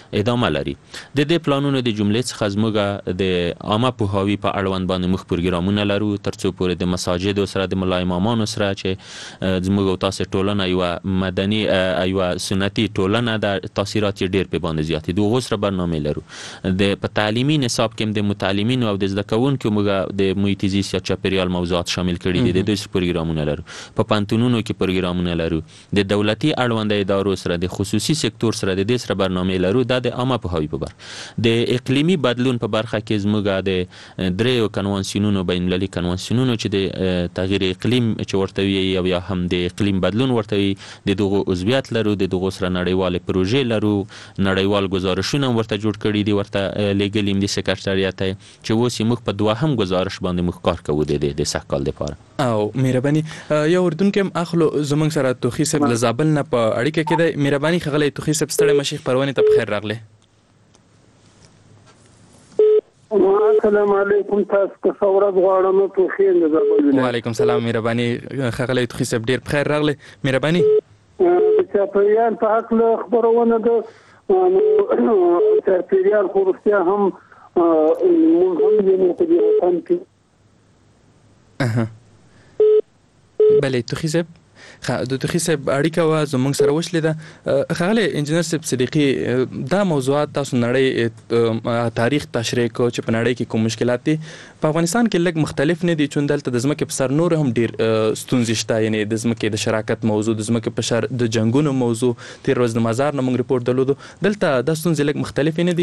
G: برنامه لري. د دې پلانونو د جملې څخه زموږ د عامه پوهاوي په اړوند باندې موږ پروګرامونه لرو ترڅو پورې د مساجد سره د ملا امامانو سره چې زموږ او تاسو ټولنه یو مدني یو سنتي ټولنه د تاثیرات ډیر په باندې زیات دي. دغه سره برنامه لرو. د په تعلیمي نصاب کې د متعلمینو او د زده کوونکو موږ د محیط زیست یا چاپیریال موضوعات شامل کړي دي. د دوی پروګرامونه لرو. په پانتونونو کې پروګرامونه لرو. د دولتي اړوند ادارو سره د خصوصي سکتور سره د دې سره برنامه لرو. د عامه پوهاوي په بر د اقلیمي بدلون په برخه کې زموږ د دریو کنوانسیونونو بین المللي کنوانسیونونو چې د تغییر اقلیم چې ورته وي او یا هم د اقلیم بدلون ورته وي د دغه عضویت لرو. د دغه سره نړیوال پروژې لرو. نړیوال گزارشونه ورته جوړ کړي دي ورته لیګل د سکرټریات چې اوس موږ په دوهم گزارش باندې موږ کار کوو د د سکهال لپاره.
H: او مهرباني یو اردن کې اخلو زمنګ سره توخي صاحب لزابل نه په اړیکه کې د مهرباني خغلې توخي صاحب ستړي مشیخ پروانه ته بخیر راغله.
I: السلام علیکم تاسو ته ثورت غواړم ته خیر نه زابل.
H: وعلیکم السلام مهرباني خغلې توخي صاحب ډیر بخیر راغله. مهرباني
I: چې په یان په حق خبرونه ده چاپیریال خورستیا هم مونږ هم دې په دې وطن کې
H: اها بله توخي صاحب د توخي صاحب اړیکه وا زموږ سره وشلې ده. خاله انجنیر صاحب صدیقي دا موضوعات تاسو نړۍ تاریخ تشریح کو چې په نړۍ کې کوم مشکلات دي په افغانستان کې لږ مختلف نه دي چې دلته د ځمکې په سر نور هم ډیر ستونزې شته. یعنی د ځمکې د شراکت موضوع د ځمکې په سر د جنگونو موضوع تیر ورځ د مزار نه موږ ریپورت درلودو. دلته د ستونزې لږ مختلف نه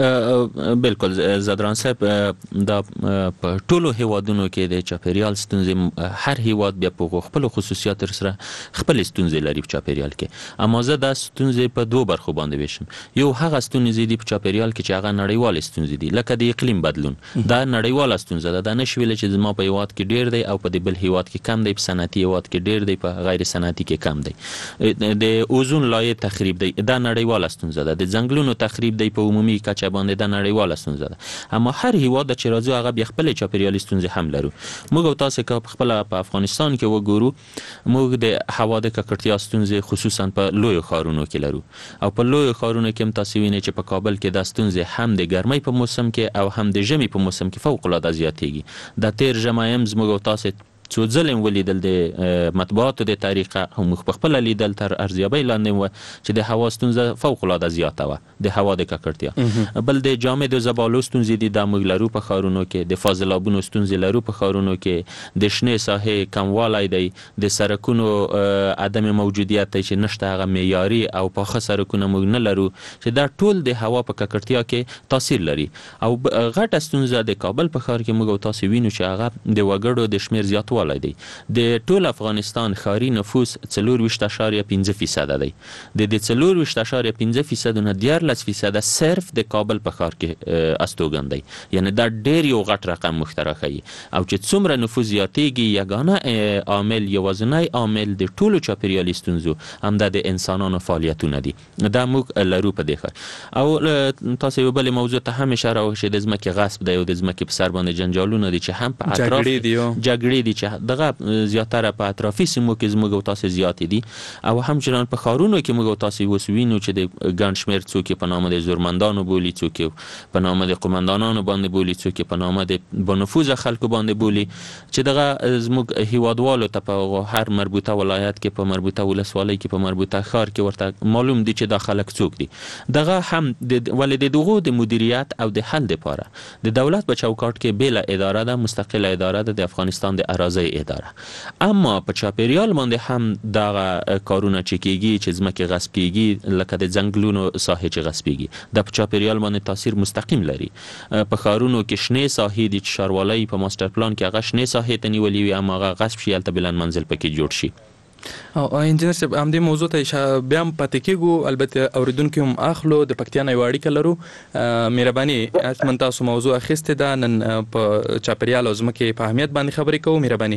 H: دي.
G: بالکل زدران صاحب دا په ټولو هیوادونو کې د چاپیریال ستونزې هر هیواد بیا په خپل خصوصیات سره خپل ستونزې لري په چاپیریال کې. اما زه د ستونزې په دوه برخو باندې ویشم. یو هغه ستونزې دي په چاپیریال کې چې هغه نړیوال ستونزې دي لکه د اقلیم بدلون. دا نړیوال ستونزه ده. دا نشي ویل چې زما په هیواد کې ډیر دی او په بل هیواد کې کم دی. په صنعتي هیواد کې ډیر دی په غیر صنعتي کې کم دی. د اوزون لایې تخریب دی. دا نړیوال ستونزه ده. د ځنګلونو تخریب دی په عمومي کچه باندې دا نړیوال ستونزه ده. اما هر هیواد چې راځي هغه بیا خپل چاپیریال ستونزې هم لرو. موږ تاسو که خپل په افغانستان کې وګورو موږ د هوا د ککړتیا ستونزې خصوصا په لوی ښارونو کې لرو او په لوی ښارونو کې هم تاسو وینئ چې په کابل کې د ستونزې هم د ګرمۍ په موسم کې او هم د ژمي په موسم کې فوق العاده زیاتېږي. د تیر ژمی هم زموږ تاسو څو ځلې ولیدل د مطبوعاتو د طریقه هم په خپل لیدل تر ارزیابۍ لاندې و چې د هوا ستونزه فوق العاده زیاته و د هوا د ککړتیا. بل د جامد زبالو ستونزې دي د موږ لرو په ښارونو کې. د فاضلابونو ستونزې لرو په ښارونو کې. د شنې ساحې کموالی دی. د سړکونو عدم موجودیت دی چې نشته هغه معیاري او پاخه سړکونه موږ نه لرو چې دا ټول د هوا په ککړتیا کې تاثیر لري. او غټه ستونزه د کابل په ښار کې موږ تاسو وینو چې هغه د وګړو د شمیر زیاتوالی دی. د ټول افغانستان ښاري نفوس څلور ویشت اعشاریه پنځه فیصد دی. د دې څلور ویشت اعشاریه پنځه فیصد نه دیارلس فیصد صرف د کابل په ښار کې استوګن دی. یعنی دا ډیر یو غټ رقم مخترخی او چې څومره نفوس زیاتېږي یگانه عامل یوازینی عامل د ټولو چاپیریالي ستونزو هم د انسانانو فعالیتونه دي. دا موږ لرو په دې ښار. او تاسو یو بل موضوع ته هم اشاره وکړئ د ځمکې غصب دی او د ځمکې په سر باندې جنجالونه دي چې هم په اطراف جګړې دي چې دغه زیاتره په اطرافي سیمو کې زموږ او تاسو زیات دي او همچنان په ښارونو کې موږ او تاسو وسوینو چې د ګڼ شمېر څوک په نامه د زورمندانو بولی څوک په نامه د قومندانانو باندې بولی څوک په نامه د بنفوذ خلکو باندې بولی چې دغه زموږ هیوادوالو ته په هر مربوطه ولایت کې په مربوطه ولسوالۍ کې په مربوطه ښار کې ورته معلوم دي چې دا خلک څوک دي. دغه هم د ولې دغه د مدیریت او د حل لپاره د دولت په چوکاټ کې بیل اداره ده مستقله اداره ده د افغانستان د اراضي اداره. اما په چاپیریال باندې هم دا کارونه چې کیږي چې ځمکې غصب کیږي لکه د ځنګلونو ساحې چې غصب کیږي دا په چاپیریال باندې تاثیر مستقیم لري. په ښارونو کې شنې ساحې د چاروالی په ماستر پلان کې هغه شنې ساحې ته نیولې وي اما هغه غصب شي هلته بلند منزل پکې جوړ شي.
H: او انجنیر صاحب هم دې موضوع ته بیا هم پاتې کېږو. البته اوریدونکي هم اخلو د پکتیا نه یو اړیکه لرو. مهرباني اسمن تاسو موضوع اخیستې ده نن په چاپیریال او ځمکې په اهمیت باندې خبرې کوو. مهرباني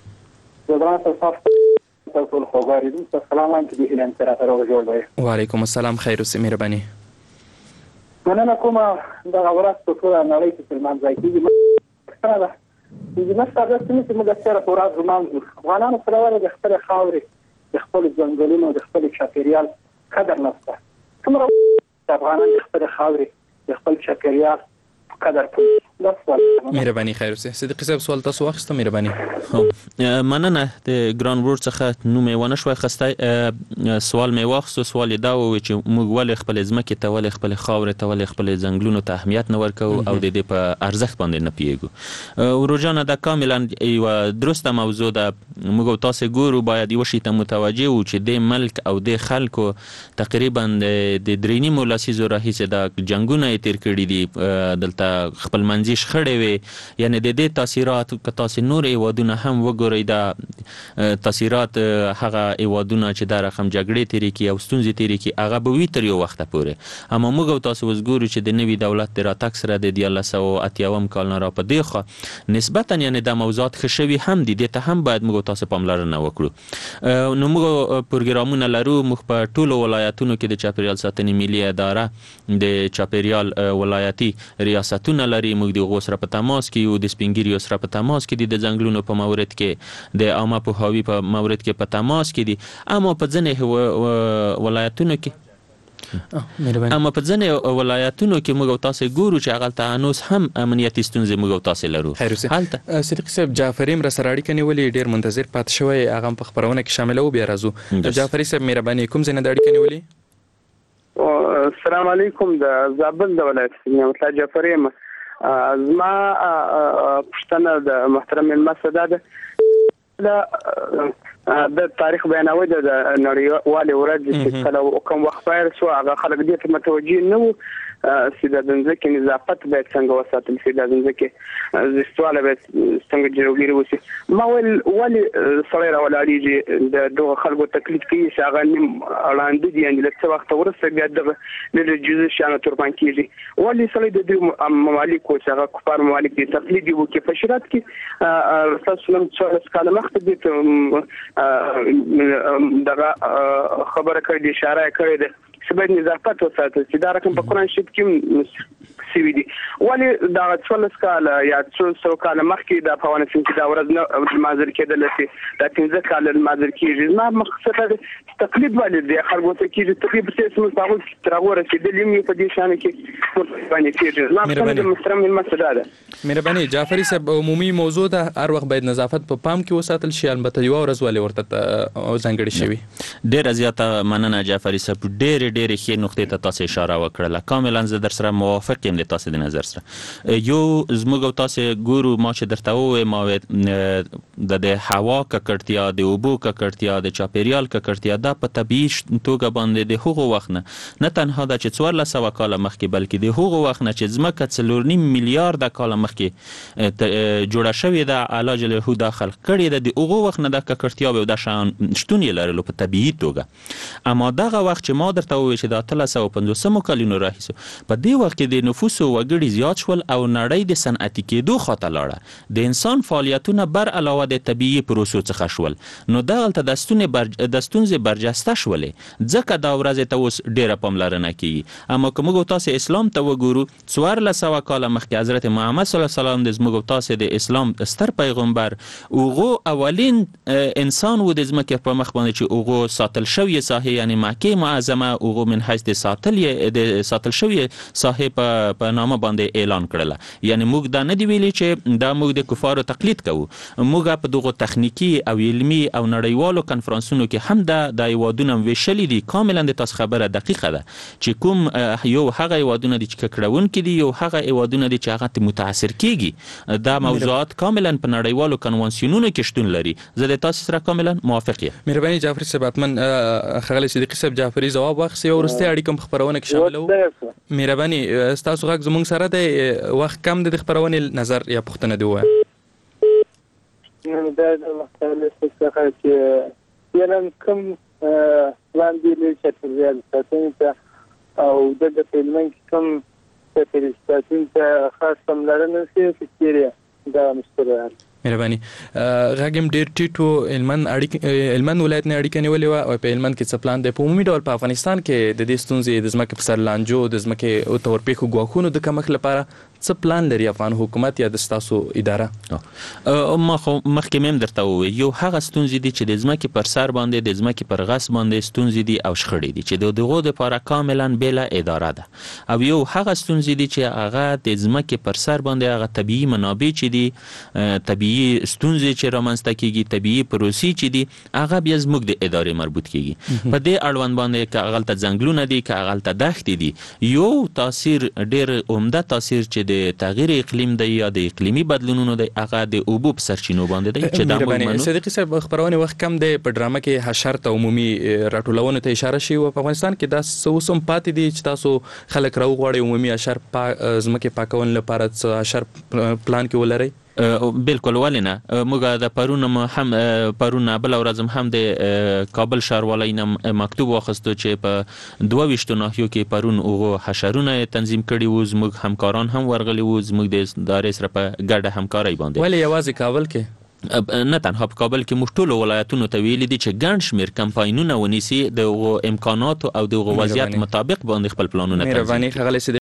H: وعلیکم السلام خیر اوسئ. مهرباني
I: مننه کوم دغه ورځ په ټوله نړۍ کې په لمانځل کېږي. د مستقبل چې موږ سره پورات رومانځو افغانانو سره ولې د خپل خاورې د خپل ځنګلونو د خپل چاپیریال قدر نشته. څومره چې افغانان د خپل خاورې د خپل چاپیریال قدر کوي.
H: مهرباني خیر اوسه. صدیقي صاحب سوال تاسو واخیسته. مهرباني.
G: مننه د ګران ورور څخه نوم یې ونه شوی خسته. سوال مې واخیستو. سوال یې دا و چې موږ ولې خپل ځمکې ته ولې خپل خاورې ته ولې خپل ځنګلونو ته اهمیت نه ورکوو او د دې په ارزښت باندې نه پوهیږو. ورور جانه دا کاملا یوه درسته موضوع ده. موږ تاسو ګورو باید یو شي ته متوجه وو چې د ملک او د خلکو تقریبا د درې نیمو لسیزو راهیسې دا جنګونه یې تیر کړي دي، دلته خپل منځي شخړې وي. یعنی د دې تاثیرات که تاسو نور هیوادونه هم وګورئ، دا تاثیرات هغه هیوادونه چې دا رقم جګړې تیرې کړي او ستونزې تیرې کړي هغه به وي تر یو وخته پورې. اما موږ او تاسو اوس ګورو چې د نوي دولت د راتګ سره د دیارلس سوه اتیاوم کال نه را په دې خوا نسبتا یعنی دا موضوعات ښه شوي هم دي. دې ته هم باید موږ تاسو پاملرنه وکړو. نو موږ پروګرامونه لرو. موږ په ټولو ولایتونو کې د چاپیریال ساتنې ملي اداره د چاپیریال ولایتي ریاستونه لري. موږ د هغو سره په تماس کې یو، د سپینګیریو سره په تماس کې دي، د ځنګلونو په مورد کې د عامه پوهاوي په مورد کې په تماس کې دي. اما په ځینې ولایتونو کې اما په ځینې ولایتونو کې موږ تاسو ګورو چې هغه انوس هم امنیتي ستونزې موږ تاسو لرو.
H: هلته صدیقي صاحب جعفري هم سره اړیکه نیولې، ډیر منتظر پات شوی، هغه په خبرونه کې شامل وو. بیا راځو. جعفري صاحب مهرباني کوم ځای نه د اړیکه نیولې؟
I: السلام علیکم. د زابل د ولایت نعمت الله جعفري یم. زما پښتنه د محترم ملمسه ده د تاریخ بیانوي د نړیوالې ورځ چې کله کوم وخت پیل شو هغه خلک دې ته متوجه نه وو چې د ځمکې نظافت باید څنګه وساتل شي، د ځمکې زیستواله باید څنګه جلوګیري وشي. ما ویل ولې سړی راولاړېږي د دغه خلکو تکلیف کوي چې هغه نیم ړانده دي، یعنې له څه وخته وروسته بیا دغه ډېر جزي شیانو قربان کېږي. ولې سړی د دې ممالکو چې هغه کفار ممالک دي تقلید یې وکړي. په شریعت کې رسول صلی څوارلس کاله مخکې دې دغه خبره کړې ده، اشاره یې کړې ده چې باید نظافت وساتل شي. دا رقم په قرآن شریف کې سوي دي. ولې دغه څوارلس کاله یا څو سوه کاله مخکې د په افغانستان کې دا ورځ نه لمانځل کېدله چې دا پنځه کاله لمانځل کېږي. زما مقصد دا دی تقلید ولې دی خلکو ته کېږي، تقلید په څېر زموږ په هغوی کې تر هغو رسېدلي هم په دې شیانو کې ورباندې کېږي. زما پوښتنه د محترم مېلمه څه ده؟
H: مهرباني جعفري صاحب، عمومي موضوع ده، هر وخت باید نظافت په پام کې وساتل شي. البته یوه ورځ ولې ورته ځانګړې شوي.
G: ډېره زیاته مننه جعفري صاحب، ډېرې ډېرې ښې نقطې ته تاسو اشاره وکړله. کاملا زه در سره موافق یم د تاسو د نظر سره. یو زموږ او تاسو ګورو، ما چې درته ووایم ما د هوا ککړتیا، د اوبو ککړتیا، د چاپیریال ککړتیا دا په طبیعي توګه باندې د هغو وخت نه نه تنها دا چې څوارلس سوه کاله مخکې بلکې د هغو وخت نه چې ځمکه څلور نیم میلیارده کاله مخکې جوړه شوې ده، الله جل جلاله دا خلق کړې ده، د هغو وخت نه دا ککړتیا او دا شیان شتون یې لرلو په طبیعي توګه. اما دغه وخت چې ما درته وویل چې د اتلس سوه پنځوسمو کلونو راهیسې په دې وخت کې د نفوسو وګړي زیات شول او نړۍ د صنعتي کېدو خواته لاړه. د انسان فعالیتونه بر علاوه د طبیعي پروسو څخه شول. نو دغلته د ستونزې برجسته شولې، ځکه دا ورځې ته اوس ډېره پاملرنه کېږي. اما که موږ تاسو اسلام ته وګورو، څوارلس سوه کاله مخکې حضرت محمد صلی الله علیه وسلم د زموږ تاسو د اسلام ستر پیغمبر، هغو اولین انسان و د ځمکې په مخ باندې چې هغو ساتل شوې ساحې یعنې مکې معظمه هغو من حیث د ساتل د ساتل شوې ساحې په نامه باندې اعلان کړله. یعنې موږ دا نه دی ویلي چې دا موږ د کفارو تقلید کوو. موږ په دغو تخنیکي او علمي او نړیوالو کنفرانسونو کې هم دا د هیوادونه ویشلي دي. کاملا د تاسو خبره دقیقه ده چې کوم یو هغه هیوادونه دي چې ککړونکي دي، یو هغه هیوادونه دي چې هغه متاثر کیږي. دا موضوعات کاملا په نړیوالو کنوانسیونونو کې شتون لري. زه د تاسو سره کاملا موافق یم.
H: مهرباني جعفري صاحب، حتمن ښاغلی صدیقي صاحب جعفري ځواب واخیستې او وروستۍ اړیکه په خپرونه کې شامله وو. مهرباني ستاسو غږ زموږ سره دی، وخت کم دی، د خپرونې نظر یا پوښتنه دې ووایه.
I: دا د مختلفو څخه چې یعنې کوم وړاندې لري چاپیریال ساتنې ته او دغه په هلمند کې کوم چاپیریال ساتنې ته خاص پاملرنه شوې فکرې دا مشترک.
H: مهرباني غږ هم ډېر ټیټ و. هلمند اړیکې هلمند ولایت نه اړیکه نیولې وه او په هلمند کې څه پلان دی په عمومي ډول په افغانستان کې د دې ستونزې د ځمکې په سر لانجو، د ځمکې تورپېښو ګواښونو د کمښت لپاره څه پلان لري افغان حکومت یا د ستاسو اداره؟
G: ما خو مخکې مې درته وویل یو هغه ستونزې دي چې د ځمکې پر سر باندې د ځمکې پر غصب باندې ستونزې دي او شخړې دي چې د دغو دپاره کاملا بېله اداره ده او یو هغه ستونزې دي چې هغه د ځمکې پر سر باندې هغه طبیعي منابع چې دي طبیعي ستونزې چې رامنځته کېږي طبیعي پروسې چې دي هغه بیا زموږ د ادارې مربوط کېږي په دې اړوند باندې که هغلته ځنګلونه دي که هغلته دښتې دي یو تاثیر ډېر عمده تاثیر چې د تغییر اقلیم دی یا د اقلیمي بدلونونو دی هغه د اوبو په سرچینو باندې دی چې دا موږ منو.
H: صدیقي صاحب خبرونه وخت کم دی په ډرامه کې حشر ته عمومي راټولونو ته اشاره شوې وه په افغانستان کې دا څه اوس هم پاتې دي چې تاسو خلک راوغواړئ عمومي حشر ځمکې پاکولو لپاره څه حشر پلان کې ولرئ؟
G: بالکل ولې نه موږ د پرون هم پرون بله ورځ هم د کابل ښاروالۍ نه مکتوب واخیستو چې په دوه ویشتو ناحیو کې پرون هغو حشرونه تنظیم کړي وو زموږ همکاران هم ورغلي وو زموږ د ادارې سره په ګډه همکارۍ باندې.
H: ولې یوازې کابل کې؟
G: نه تنها په کابل کې موږ ټولو ولایتونو ته ویلي دي چې ګڼ شمېر کمپاینونه ونیسي د هغو امکاناتو او د هغو وضعیت مطابق باندې خپل پلانونه تنظیم کړي.